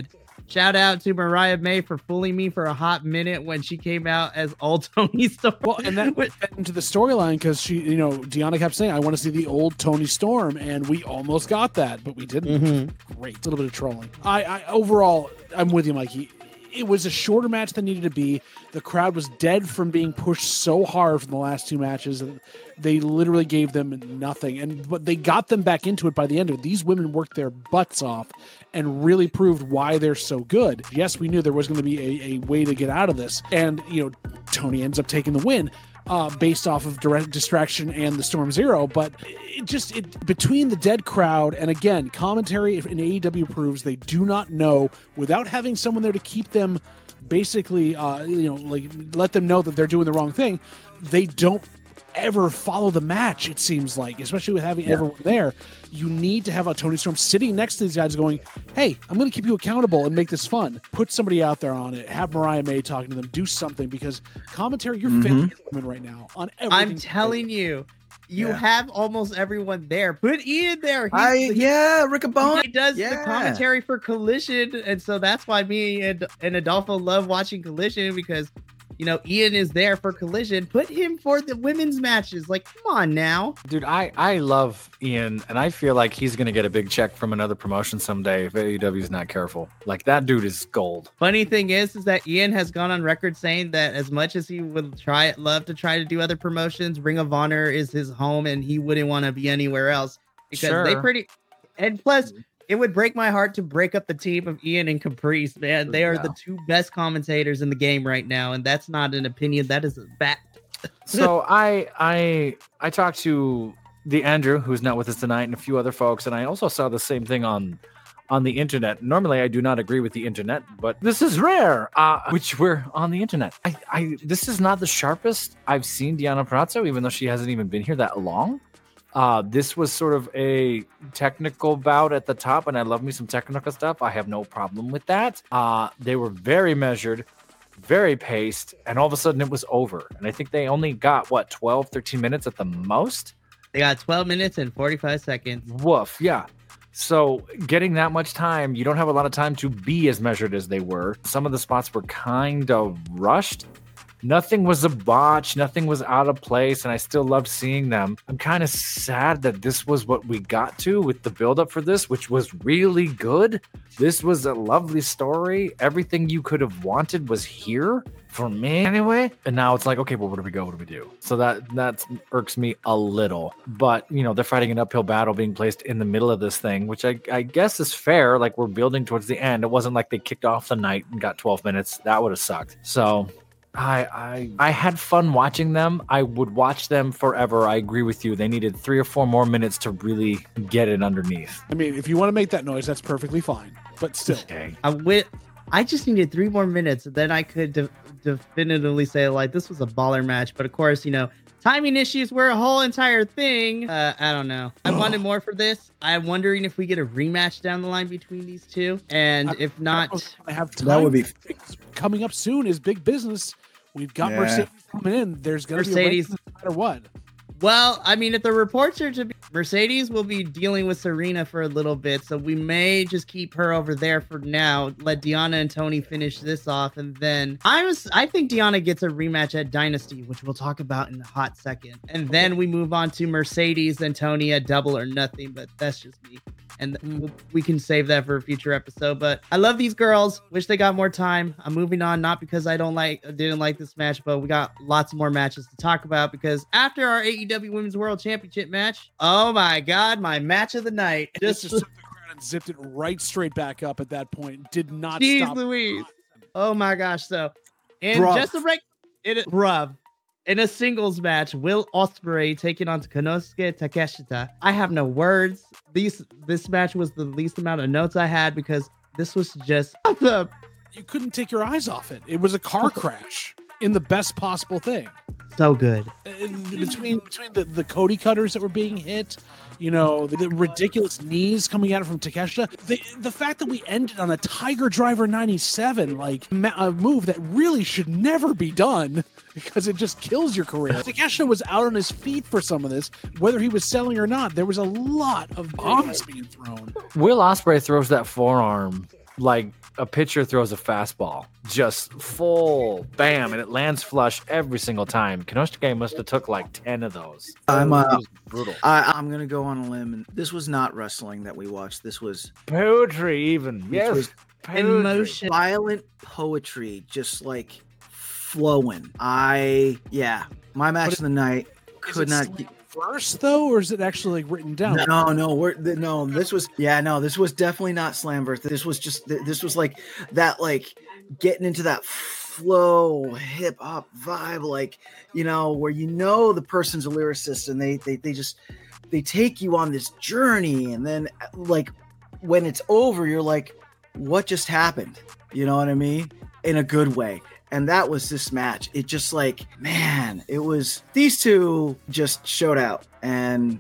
Shout out to Mariah May for fooling me for a hot minute when she came out as old Tony Storm. Well, and that went into the storyline because Deanna kept saying, I want to see the old Tony Storm, and we almost got that, but we didn't. Mm-hmm. Great. A little bit of trolling. I overall, I'm with you, Mikey. It was a shorter match than needed to be. The crowd was dead from being pushed so hard from the last two matches. They literally gave them nothing. But they got them back into it by the end of it. These women worked their butts off and really proved why they're so good. Yes, we knew there was going to be a way to get out of this. And, Tony ends up taking the win. Based off of direct distraction and the Storm Zero, but it between the dead crowd and again commentary in AEW proves they do not know without having someone there to keep them basically let them know that they're doing the wrong thing. They don't ever follow the match, it seems like, especially with having everyone there. You need to have a Tony Storm sitting next to these guys going, hey, I'm going to keep you accountable and make this fun. Put somebody out there on it. Have Mariah May talking to them. Do something, because commentary, you're failing women right now on everything. I'm telling you. You have almost everyone there. Put Ian there. Riccaboni. He does the commentary for Collision, and so that's why me and Adolfo love watching Collision, because Ian is there for Collision. Put him for the women's matches. Like, come on now. Dude, I love Ian, and I feel like he's going to get a big check from another promotion someday if AEW is not careful. Like, that dude is gold. Funny thing is that Ian has gone on record saying that as much as he would love to try to do other promotions, Ring of Honor is his home, and he wouldn't want to be anywhere else. Because and plus, it would break my heart to break up the team of Ian and Caprice, man. They are the two best commentators in the game right now, and that's not an opinion. That is a fact. So I talked to the Andrew, who's not with us tonight, and a few other folks, and I also saw the same thing on the internet. Normally, I do not agree with the internet, but this is rare, which we're on the internet. This is not the sharpest I've seen Deonna Purrazzo, even though she hasn't even been here that long. This was sort of a technical bout at the top, and I love me some technical stuff. I have no problem with that. They were very measured, very paced, and all of a sudden it was over. And I think they only got, 12, 13 minutes at the most? They got 12 minutes and 45 seconds. Woof, yeah. So getting that much time, you don't have a lot of time to be as measured as they were. Some of the spots were kind of rushed. Nothing was a botch. Nothing was out of place, and I still loved seeing them. I'm kind of sad that this was what we got to with the build-up for this, which was really good. This was a lovely story. Everything you could have wanted was here, for me anyway. And now it's like, okay, well, where do we go? What do we do? So that irks me a little. But, they're fighting an uphill battle being placed in the middle of this thing, which I guess is fair. Like, we're building towards the end. It wasn't like they kicked off the night and got 12 minutes. That would have sucked. So I had fun watching them. I would watch them forever. I agree with you. They needed 3 or 4 more minutes to really get it underneath. I mean, if you want to make that noise, that's perfectly fine. But still. Okay. I just needed 3 more minutes, and then I could definitively say, like, this was a baller match. But of course, timing issues were a whole entire thing. I don't know. I wanted more for this. I'm wondering if we get a rematch down the line between these two. And if not, I have time. That would be coming up soon is big business. We've got Mercedes coming in. There's going to be a race no matter what. Well, I mean, if the reports are to be, Mercedes will be dealing with Serena for a little bit, so we may just keep her over there for now. Let Deonna and Tony finish this off, and then I think Deonna gets a rematch at Dynasty, which we'll talk about in a hot second, and then we move on to Mercedes and Tony at Double or Nothing. But that's just me, and we can save that for a future episode. But I love these girls. Wish they got more time. I'm moving on, not because I didn't like this match, but we got lots more matches to talk about, because after our AEW Women's World Championship match, oh my god, my match of the night, just took the crowd and zipped it right straight back up at that point. Did not Jeez stop. Louise. Oh my gosh. So in just a break, in a singles match, Will Ospreay taking on Konosuke Takeshita. I have no words. This match was the least amount of notes I had, because this was just awesome. You couldn't take your eyes off it. It was a car crash in the best possible thing. So good. Between the Cody cutters that were being hit, the ridiculous knees coming at it from Takeshita, the fact that we ended on a Tiger Driver 97, like a move that really should never be done, because it just kills your career. Takeshita was out on his feet for some of this, whether he was selling or not. There was a lot of bombs being thrown. Will Ospreay throws that forearm like a pitcher throws a fastball, just full bam, and it lands flush every single time. Konosuke must have took like 10 of those. It was brutal. I'm gonna go on a limb, and this was not wrestling that we watched. This was Poetry, even. Yes. was In Poetry. motion. violent poetry, just like flowing. My match of the night could not. Verse though, or is it actually like written down? No, this was definitely not Slamverse. This was like that, like getting into that flow hip hop vibe, like, where the person's a lyricist and they take you on this journey, and then like when it's over, you're like, what just happened? You know what I mean? In a good way. And that was this match. It just like, man, it was, these two just showed out, and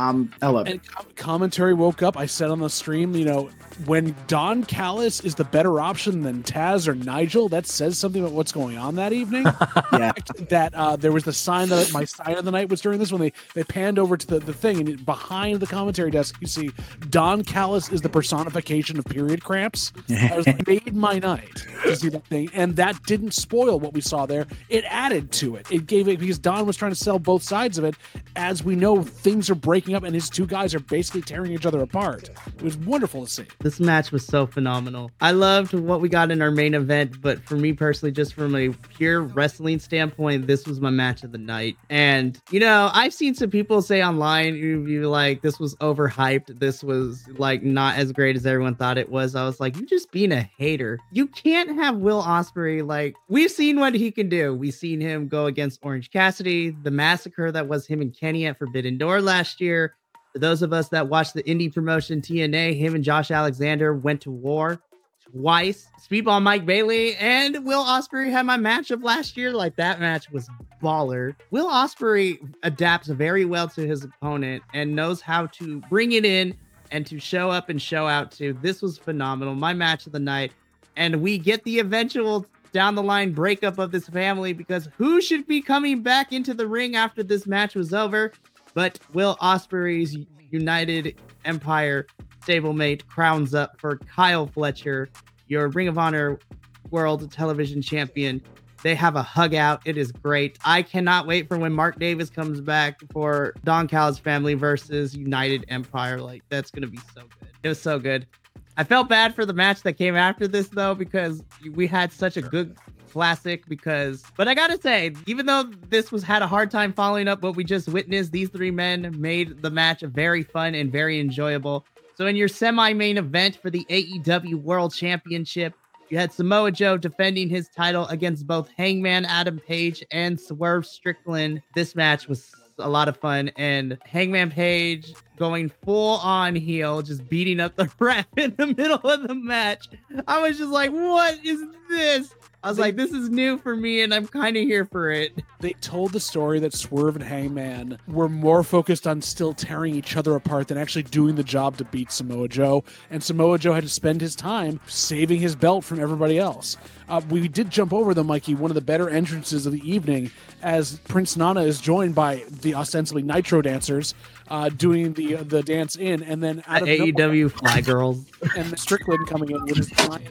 I love it. And commentary woke up. I said on the stream, when Don Callis is the better option than Taz or Nigel, that says something about what's going on that evening. Yeah. That there was the sign that my sign of the night was during this, when they panned over to the thing, and behind the commentary desk, you see Don Callis is the personification of period cramps. I was like, made my night to see that thing. And that didn't spoil what we saw there. It added to it. It gave it, because Don was trying to sell both sides of it. As we know, things are breaking up, and his two guys are basically tearing each other apart. It was wonderful to see. This match was so phenomenal. I loved what we got in our main event, but for me personally, just from a pure wrestling standpoint, this was my match of the night. And, I've seen some people say online, you like, this was overhyped. This was like not as great as everyone thought it was. I was like, you're just being a hater. You can't have Will Ospreay. Like, we've seen what he can do. We've seen him go against Orange Cassidy, the massacre that was him and Kenny at Forbidden Door last year. For those of us that watched the indie promotion TNA, him and Josh Alexander went to war twice. Speedball Mike Bailey and Will Ospreay had my match of last year. Like, that match was baller. Will Ospreay adapts very well to his opponent and knows how to bring it in and to show up and show out too. This was phenomenal. My match of the night. And we get the eventual down the line breakup of this family, because who should be coming back into the ring after this match was over but Will Ospreay's United Empire stablemate crowns up for Kyle Fletcher, your Ring of Honor World Television Champion. They have a hug out. It is great. I cannot wait for when Mark Davis comes back for Don Callis family versus United Empire. Like, that's going to be so good. It was so good. I felt bad for the match that came after this, though, because we had such a good classic. But I gotta say, even though this had a hard time following up what we just witnessed, these three men made the match very fun and very enjoyable. So in your semi-main event for the AEW World Championship, you had Samoa Joe defending his title against both Hangman Adam Page and Swerve Strickland. This match was a lot of fun, and Hangman Page going full on heel, just beating up the ref in the middle of the match. I was just like, what is this? I was like, this is new for me, and I'm kind of here for it. They told the story that Swerve and Hangman were more focused on still tearing each other apart than actually doing the job to beat Samoa Joe. And Samoa Joe had to spend his time saving his belt from everybody else. We did jump over them, Mikey, one of the better entrances of the evening, as Prince Nana is joined by the ostensibly Nitro dancers doing the dance in, and then out of AEW Fly Girls. And Strickland coming in with his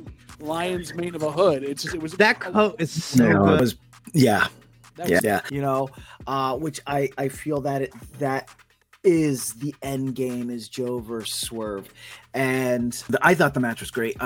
lion's mane of a hood. It was that coat is so good. It was, yeah. That was, Yeah. Which I feel that is the end game, is Joe versus Swerve. And I thought the match was great.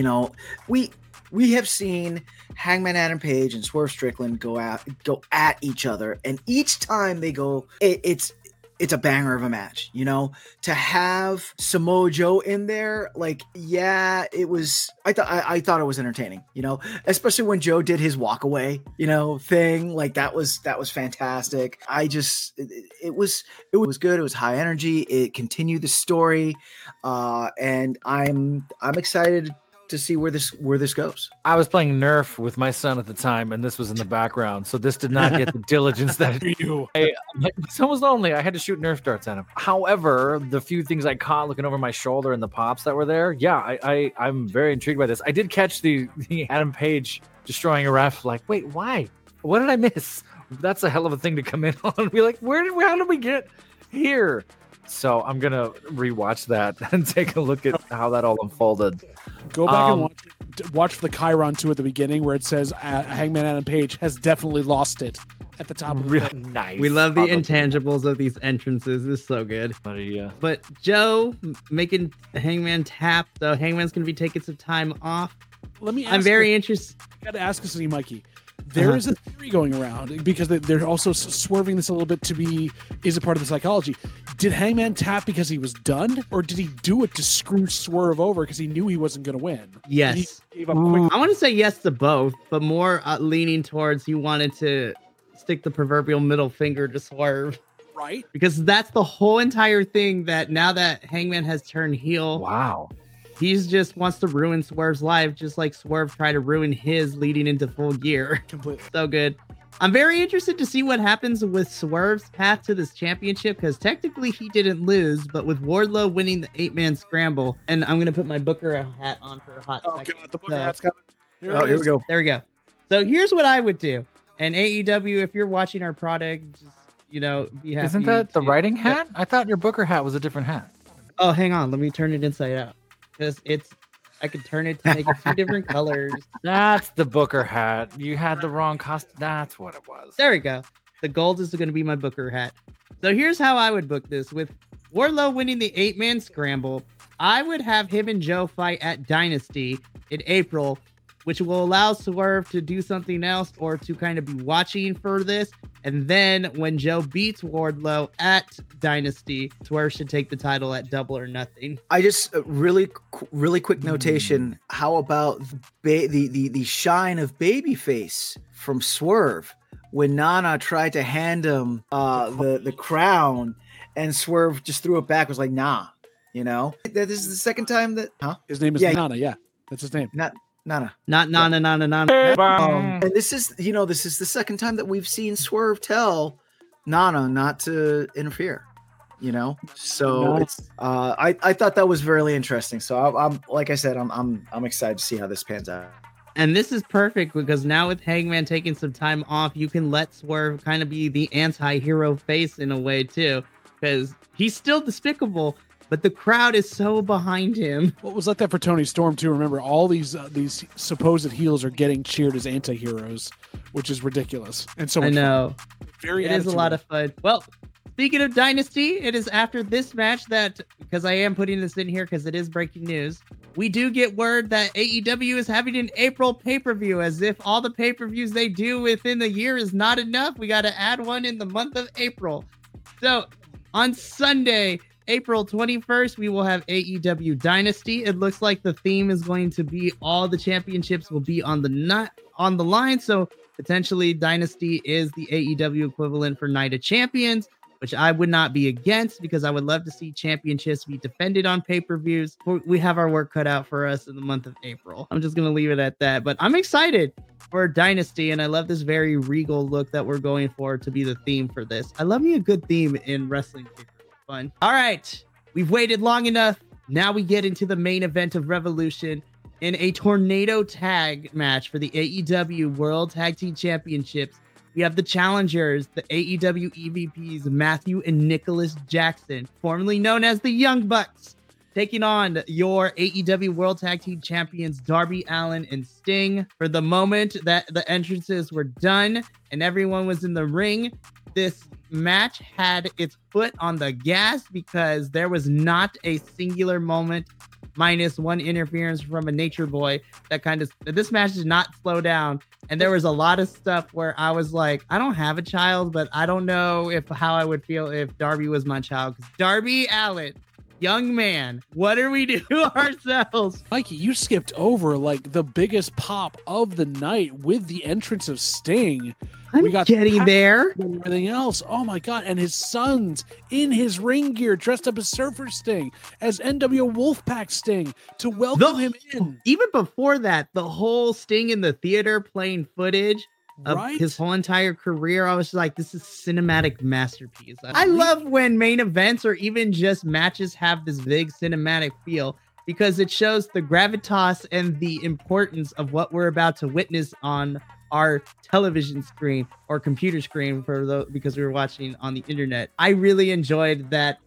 We have seen Hangman Adam Page and Swerve Strickland go at each other, and each time they go, it's a banger of a match. To have Samoa Joe in there, it was. I thought it was entertaining. Especially when Joe did his walk away, thing. Like, that was fantastic. It was good. It was high energy. It continued the story, and I'm excited to see where this goes. I was playing Nerf with my son at the time, and this was in the background, so this did not get the diligence that you. My son was lonely. I had to shoot Nerf darts at him. However, the few things I caught looking over my shoulder and the pops that were there, yeah, I'm very intrigued by this. I did catch the Adam Page destroying a ref. Like, wait, why? What did I miss? That's a hell of a thing to come in on. Be like, how did we get here? So I'm gonna rewatch that and take a look at how that all unfolded. Go back and watch it. watch for the Chiron 2 at the beginning where it says Hangman Adam Page has definitely lost it at the top of the Really thing. nice. We love the Probably. intangibles of these entrances. It's so good. But Joe making Hangman tap, so Hangman's gonna be taking some time off. Let me ask I'm very interested. I gotta ask this, Mikey. There is a theory going around because they're also swerving this a little bit to be is a part of the psychology. Did Hangman tap because he was done, or did he do it to screw Swerve over because he knew he wasn't going to win? Yes. And he gave up quick. I want to say yes to both, but more leaning towards he wanted to stick the proverbial middle finger to Swerve. Right? Because that's the whole entire thing, that now that Hangman has turned heel, Wow. he's just wants to ruin Swerve's life, just like Swerve tried to ruin his leading into Full Gear. Completely. So good. I'm very interested to see what happens with Swerve's path to this championship, because technically he didn't lose, but with Wardlow winning the 8-man scramble, and I'm going to put my Booker hat on for a hot Oh, second. God, the Booker hat's coming. Here we go. There we go. So here's what I would do. And AEW, if you're watching our product, just, be happy. Isn't that the to- writing hat? I thought your Booker hat was a different hat. Oh, hang on. Let me turn it inside out. Because I could turn it to make it 2 different colors. That's the Booker hat. You had the wrong cost. That's what it was. There we go. The gold is going to be my Booker hat. So here's how I would book this. With Wardlow winning the 8-man scramble, I would have him and Joe fight at Dynasty in April, which will allow Swerve to do something else or to kind of be watching for this. And then when Joe beats Wardlow at Dynasty, Swerve should take the title at Double or Nothing. I just really quick notation. How about the shine of babyface from Swerve when Nana tried to hand him the crown, and Swerve just threw it back? Was like, nah, This is the second time that His name is Yeah. Nana. Yeah, that's his name. Nana. Not Nana. And this is the second time that we've seen Swerve tell Nana not to interfere. So it's I thought that was very interesting. So I'm like I said, I'm excited to see how this pans out. And this is perfect because now with Hangman taking some time off, you can let Swerve kind of be the anti-hero face in a way too, because he's still despicable, but the crowd is so behind him. What was like that for Tony Storm too? Remember, all these supposed heels are getting cheered as anti-heroes, which is ridiculous. And so I much know. fun. Very It is a lot of fun. Well, speaking of Dynasty, it is after this match that, because I am putting this in here because it is breaking news, we do get word that AEW is having an April pay-per-view. As if all the pay-per-views they do within the year is not enough, we got to add one in the month of April. So on Sunday, April 21st, we will have AEW Dynasty. It looks like the theme is going to be all the championships will be on the line. So potentially Dynasty is the AEW equivalent for Night of Champions, which I would not be against because I would love to see championships be defended on pay-per-views. We have our work cut out for us in the month of April. I'm just going to leave it at that, but I'm excited for Dynasty, and I love this very regal look that we're going for to be the theme for this. I love me a good theme in wrestling. Fun. All right, we've waited long enough. Now we get into the main event of Revolution in a tornado tag match for the AEW World Tag Team Championships. We have the challengers, the AEW EVPs, Matthew and Nicholas Jackson, formerly known as the Young Bucks, taking on your AEW World Tag Team Champions, Darby Allin and Sting. For the moment that the entrances were done and everyone was in the ring, this match had its foot on the gas because there was not a singular moment, minus one interference from a Nature Boy, this match did not slow down. And there was a lot of stuff where I was like, I don't have a child, but I don't know how I would feel if Darby was my child. Because Darby Allin, young man, what are we doing ourselves? Mikey, you skipped over like the biggest pop of the night with the entrance of Sting. I'm getting there. And everything else. Oh my God. And his sons in his ring gear dressed up as Surfer Sting, as NWO Wolfpack Sting to welcome him in. Even before that, the whole Sting in the theater playing footage of Right? his whole entire career, I was just like, this is cinematic masterpiece. I love when main events or even just matches have this big cinematic feel because it shows the gravitas and the importance of what we're about to witness on our television screen or computer screen because we were watching on the internet. I really enjoyed that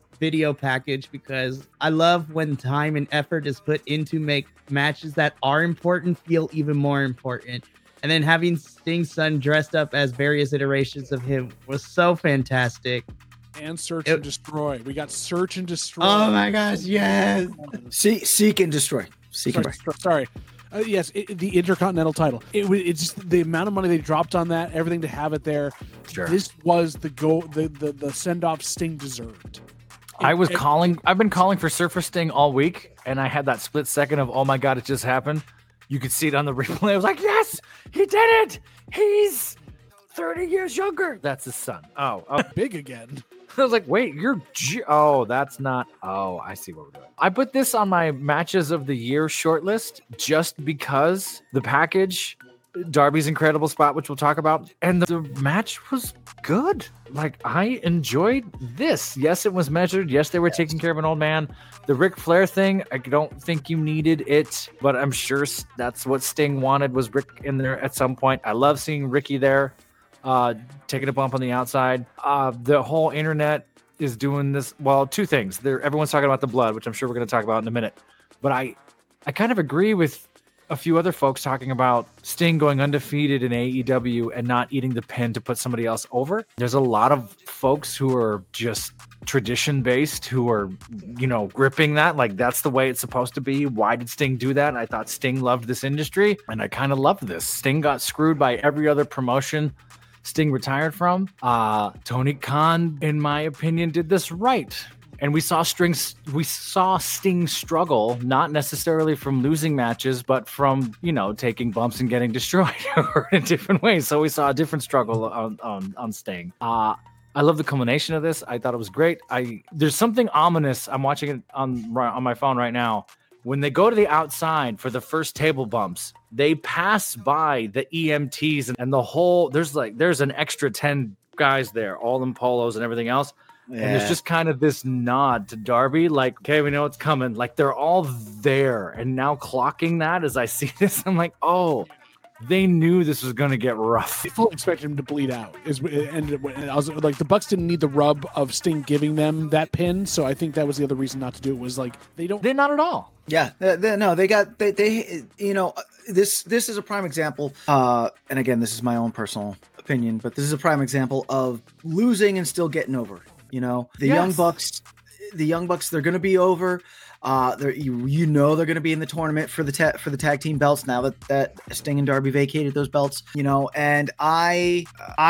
video package because I love when time and effort is put into make matches that are important feel even more important. And then having Sting's son dressed up as various iterations of him was so fantastic. And Search and Destroy. We got Search and Destroy. Oh my gosh, yes. Seek and destroy. Sorry. Yes, the Intercontinental title. It's just the amount of money they dropped on that, everything to have it there. Sure. This was the send off Sting deserved. I've been calling for Surfer Sting all week, and I had that split second of, oh my God, it just happened. You could see it on the replay. I was like, yes, he did it. He's 30 years younger. That's his son. Oh. Big again. I was like, wait, that's not. Oh, I see what we're doing. I put this on my matches of the year shortlist just because the package, Darby's incredible spot, which we'll talk about, and the match was good. Like, I enjoyed this. Yes, it was measured. Yes, they were taking care of an old man. The Ric Flair thing, I don't think you needed it, but I'm sure that's what Sting wanted, was Rick in there at some point. I love seeing Ricky there. Taking a bump on the outside. The whole internet is doing this. Well, two things. Everyone's talking about the blood, which I'm sure we're going to talk about in a minute. But I kind of agree with a few other folks talking about Sting going undefeated in AEW and not eating the pin to put somebody else over. There's a lot of folks who are just tradition based, who are, gripping that. Like, that's the way it's supposed to be. Why did Sting do that? And I thought Sting loved this industry, and I kind of loved this. Sting got screwed by every other promotion Sting retired from. Tony Khan, in my opinion, did this right. And we saw Sting struggle, not necessarily from losing matches, but from, taking bumps and getting destroyed in different ways. So we saw a different struggle on Sting. I love the culmination of this. I thought it was great. There's something ominous. I'm watching it on my phone right now. When they go to the outside for the first table bumps, they pass by the EMTs and the whole, there's an extra 10 guys there, all in polos and everything else. Yeah. And there's just kind of this nod to Darby, like, okay, we know it's coming. Like, they're all there. And now clocking that as I see this, I'm like, oh, they knew this was going to get rough. I fully expected him to bleed out. And I was like, the Bucks didn't need the rub of Sting giving them that pin, so I think that was the other reason not to do it. Was like they're not at all. Yeah, this is a prime example. And again, this is my own personal opinion, but this is a prime example of losing and still getting over. Young Bucks, they're going to be over. They're going to be in the tournament for the tag team belts now that Sting and Darby vacated those belts, and I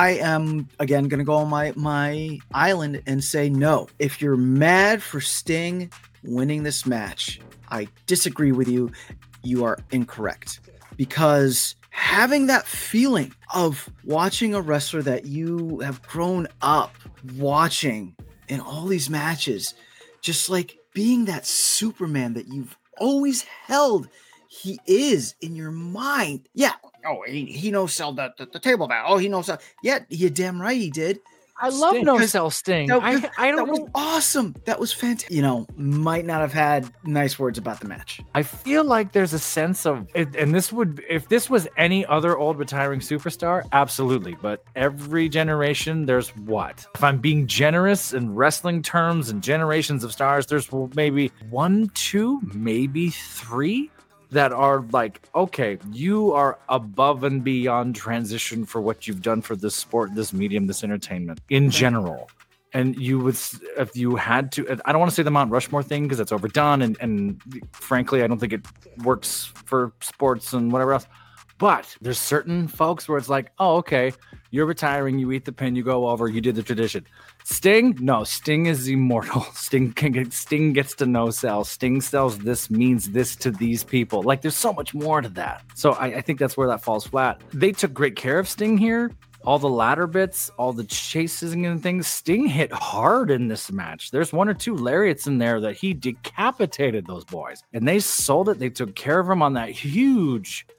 am again going to go on my island and say no. If you're mad for Sting winning this match, I disagree with you. You are incorrect, because having that feeling of watching a wrestler that you have grown up watching in all these matches, just like being that Superman that you've always held he is in your mind. Yeah. Oh, he no-sell the table back. Oh, he no-sell. Yeah, you damn right he did. I love no-sell Sting. I don't know. Awesome. That was fantastic. Might not have had nice words about the match. I feel like there's a sense of it, and if this was any other old retiring superstar, absolutely. But every generation, there's what? If I'm being generous in wrestling terms and generations of stars, there's maybe 1, 2, maybe 3 that are like, okay, you are above and beyond transition for what you've done for this sport, this medium, this entertainment in general. And you would, if you had to, I don't want to say the Mount Rushmore thing because it's overdone. And frankly, I don't think it works for sports and whatever else. But there's certain folks where it's like, oh, okay, you're retiring, you eat the pin, you go over, you did the tradition. Sting? No, Sting is immortal. Sting gets to no sell. Sting sells this, means this to these people. Like, there's so much more to that. So I think that's where that falls flat. They took great care of Sting here. All the ladder bits, all the chases and things. Sting hit hard in this match. There's 1 or 2 lariats in there that he decapitated those boys. And they sold it. They took care of him on that huge...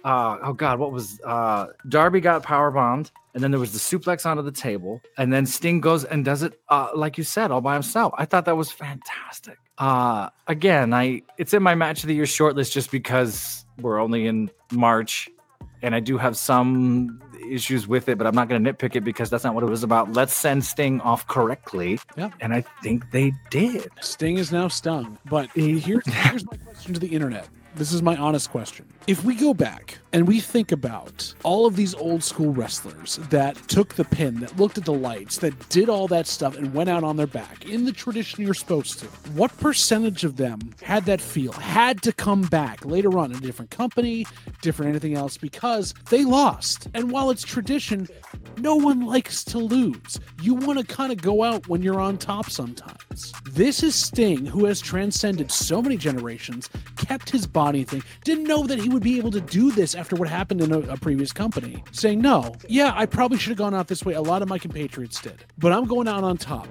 Darby got powerbombed, and then there was the suplex onto the table, and then Sting goes and does it, like you said, all by himself. I thought that was fantastic. Again, it's in my match of the year shortlist just because we're only in March, and I do have some issues with it, but I'm not going to nitpick it because that's not what it was about. Let's send Sting off correctly. Yeah. And I think they did. Sting is now stung. But here's my question to the internet. This is my honest question. If we go back and we think about all of these old school wrestlers that took the pin, that looked at the lights, that did all that stuff and went out on their back in the tradition you're supposed to, what percentage of them had that feel, had to come back later on in a different company, different anything else, because they lost? And while it's tradition, no one likes to lose. You want to kind of go out when you're on top sometimes. This is Sting, who has transcended so many generations, kept his body thing, didn't know that he would be able to do this after what happened in a previous company, saying, no, yeah, I probably should have gone out this way. A lot of my compatriots did, but I'm going out on top.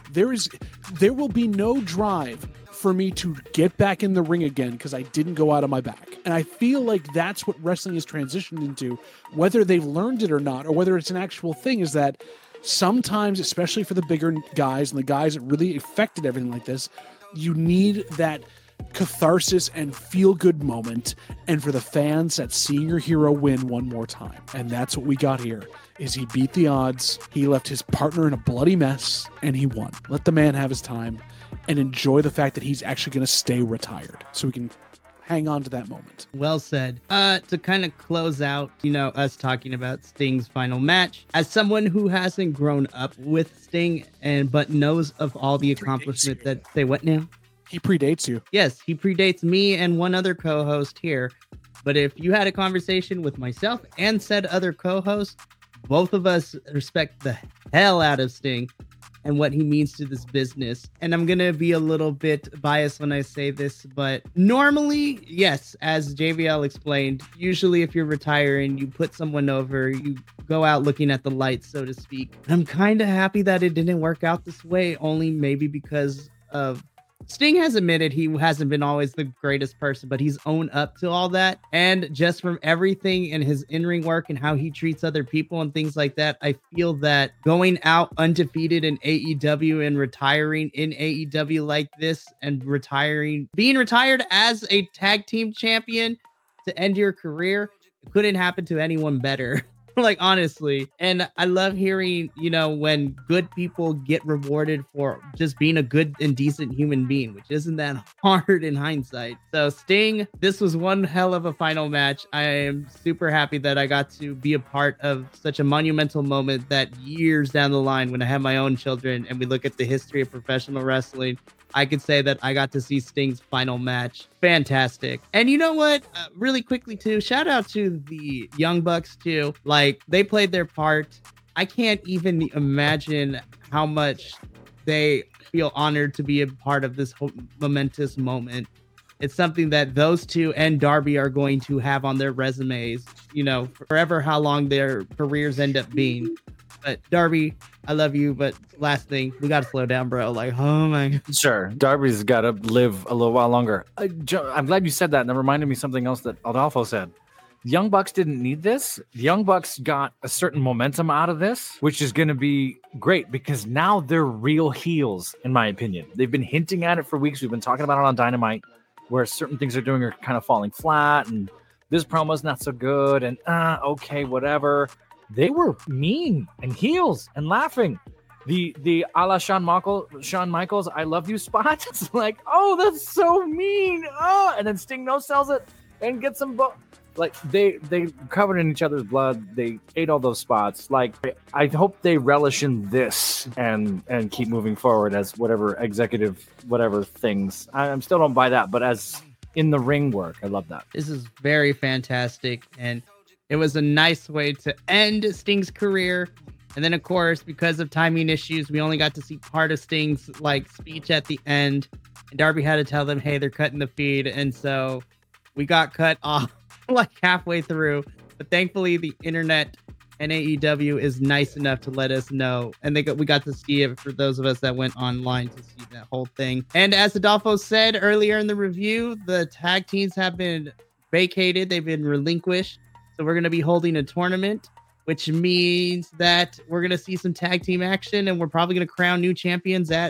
There will be no drive for me to get back in the ring again because I didn't go out on my back. And I feel like that's what wrestling has transitioned into, whether they've learned it or not, or whether it's an actual thing, is that sometimes, especially for the bigger guys and the guys that really affected everything like this, you need that catharsis and feel-good moment, and for the fans, that seeing your hero win one more time. And that's what we got here. Is he beat the odds, he left his partner in a bloody mess, and he won. Let the man have his time and enjoy the fact that he's actually going to stay retired so we can hang on to that moment. Well said. To kind of close out, us talking about Sting's final match, as someone who hasn't grown up with Sting but knows of all the accomplishment that they went now. He predates you. Yes, he predates me and one other co-host here. But if you had a conversation with myself and said other co-hosts, both of us respect the hell out of Sting and what he means to this business. And I'm going to be a little bit biased when I say this, but normally, yes, as JVL explained, usually if you're retiring, you put someone over, you go out looking at the lights, so to speak. I'm kind of happy that it didn't work out this way, only maybe because of Sting has admitted he hasn't been always the greatest person, but he's owned up to all that. And just from everything in his in-ring work and how he treats other people and things like that, I feel that going out undefeated in AEW and retiring in AEW like this and being retired as a tag team champion to end your career couldn't happen to anyone better. Like, honestly. And I love hearing, when good people get rewarded for just being a good and decent human being, which isn't that hard in hindsight. So Sting, this was one hell of a final match. I am super happy that I got to be a part of such a monumental moment that years down the line, when I have my own children and we look at the history of professional wrestling, I could say that I got to see Sting's final match. Fantastic. And you know what? Really quickly too, shout out to the Young Bucks too. Like, they played their part. I can't even imagine how much they feel honored to be a part of this momentous moment. It's something that those two and Darby are going to have on their resumes, forever, how long their careers end up being. But Darby, I love you, but last thing, we got to slow down, bro. Like, oh my God. Sure. Darby's got to live a little while longer. I'm glad you said that. And that reminded me of something else that Adolfo said. The Young Bucks didn't need this. The Young Bucks got a certain momentum out of this, which is going to be great because now they're real heels, in my opinion. They've been hinting at it for weeks. We've been talking about it on Dynamite, where certain things they're doing are kind of falling flat, and this promo's not so good, and okay, whatever. They were mean and heels and laughing. The a la Shawn Michaels, I love you spot. It's like, oh, that's so mean. Oh, and then Sting no sells it and gets some like they covered in each other's blood. They ate all those spots. Like, I hope they relish in this and keep moving forward as whatever executive whatever things. I still don't buy that, but as in the ring work, I love that. This is very fantastic, and it was a nice way to end Sting's career. And then, of course, because of timing issues, we only got to see part of Sting's speech at the end. And Darby had to tell them, hey, they're cutting the feed. And so we got cut off halfway through. But thankfully, the internet and AEW is nice enough to let us know. And we got to see it for those of us that went online to see that whole thing. And as Adolfo said earlier in the review, the tag teams have been vacated. They've been relinquished. So we're going to be holding a tournament, which means that we're going to see some tag team action, and we're probably going to crown new champions at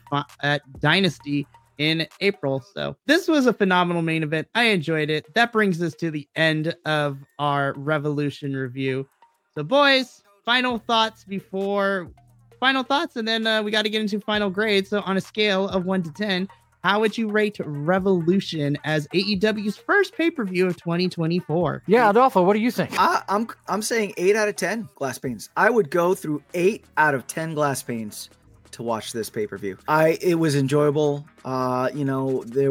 Dynasty in April. So this was a phenomenal main event. I enjoyed it. That brings us to the end of our Revolution review. So, boys, final thoughts, and then we got to get into final grades. So, on a scale of 1 to 10, how would you rate Revolution as AEW's first pay-per-view of 2024? Yeah, Adolfo, what do you think? I'm saying 8 out of 10 glass panes. I would go through 8 out of 10 glass panes to watch this pay-per-view. It was enjoyable. There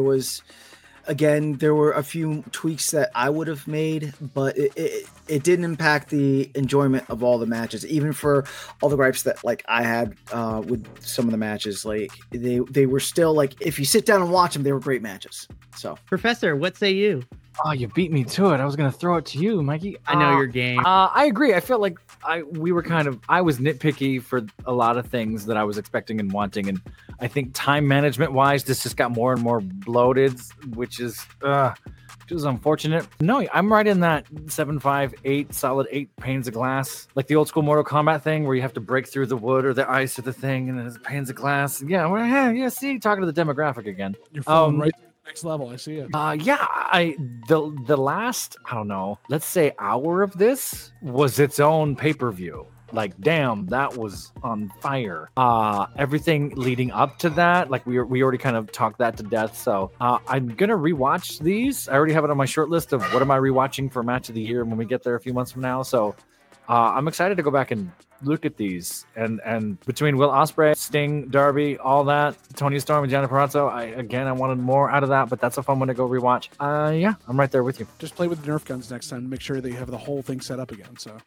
were a few tweaks that I would have made, but it didn't impact the enjoyment of all the matches, even for all the gripes that like I had with some of the matches. Like they were still like, if you sit down and watch them, they were great matches. So, Professor, what say you? Oh, you beat me to it. I was going to throw it to you, Mikey. I know your game. I agree. I felt like I was nitpicky for a lot of things that I was expecting and wanting. And I think time management wise, this just got more and more bloated, which is unfortunate. No, I'm right in that 7, 5, 8, solid 8 panes of glass. Like the old school Mortal Kombat thing where you have to break through the wood or the ice or the thing and there's panes of glass. Yeah, see, talking to the demographic again. You're falling right to the next level. I see it. The last, I don't know, let's say hour of this was its own pay-per-view. Like, damn, that was on fire. Everything leading up to that, like we already kind of talked that to death. So I'm gonna rewatch these. I already have it on my short list of what am I rewatching for match of the year when we get there a few months from now. So I'm excited to go back and look at these. And between Will Ospreay, Sting, Darby, all that, Tony Storm and Gianni Perazzo, I wanted more out of that, but that's a fun one to go rewatch. I'm right there with you. Just play with the Nerf guns next time to make sure that you have the whole thing set up again. So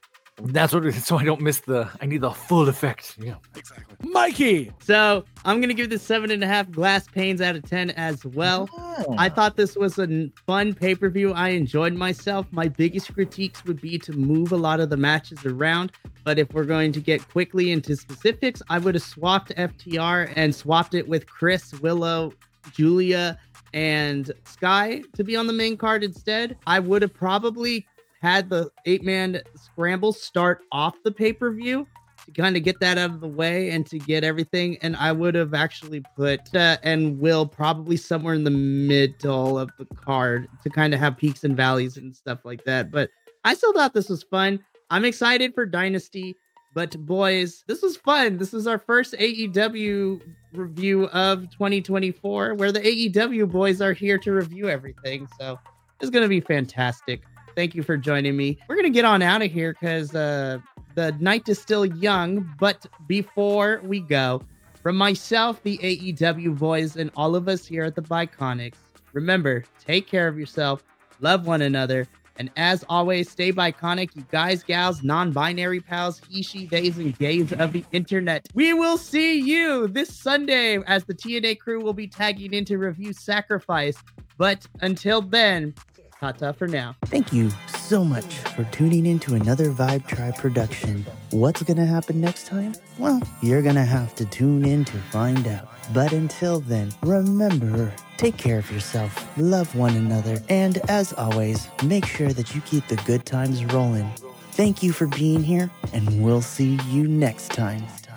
I don't miss I need the full effect. Yeah, exactly. Mikey. So I'm gonna give this 7.5 glass panes out of 10 as well. I thought this was a fun pay-per-view. I enjoyed myself. My biggest critiques would be to move a lot of the matches around. But if we're going to get quickly into specifics, I would have swapped FTR and swapped it with Chris, Willow, Julia, and Sky to be on the main card instead. I would have probably had the 8-man scramble start off the pay-per-view to kind of get that out of the way and to get everything. And I would have actually put and Will probably somewhere in the middle of the card to kind of have peaks and valleys and stuff like that. But I still thought this was fun. I'm excited for Dynasty. But boys, this was fun. This is our first AEW review of 2024, where the AEW boys are here to review everything. So it's going to be fantastic. Thank you for joining me. We're going to get on out of here because the night is still young. But before we go, from myself, the AEW boys, and all of us here at the Biconics, remember, take care of yourself, love one another, and as always, stay Biconic, you guys, gals, non-binary pals, he, she, theys, and gays of the internet. We will see you this Sunday as the TNA crew will be tagging in to review Sacrifice. But until then, ta-ta for now. Thank you so much for tuning in to another Vibe Tribe production. What's gonna happen next time? Well, you're gonna have to tune in to find out. But until then, remember, take care of yourself, love one another, and as always, make sure that you keep the good times rolling. Thank you for being here, and we'll see you next time.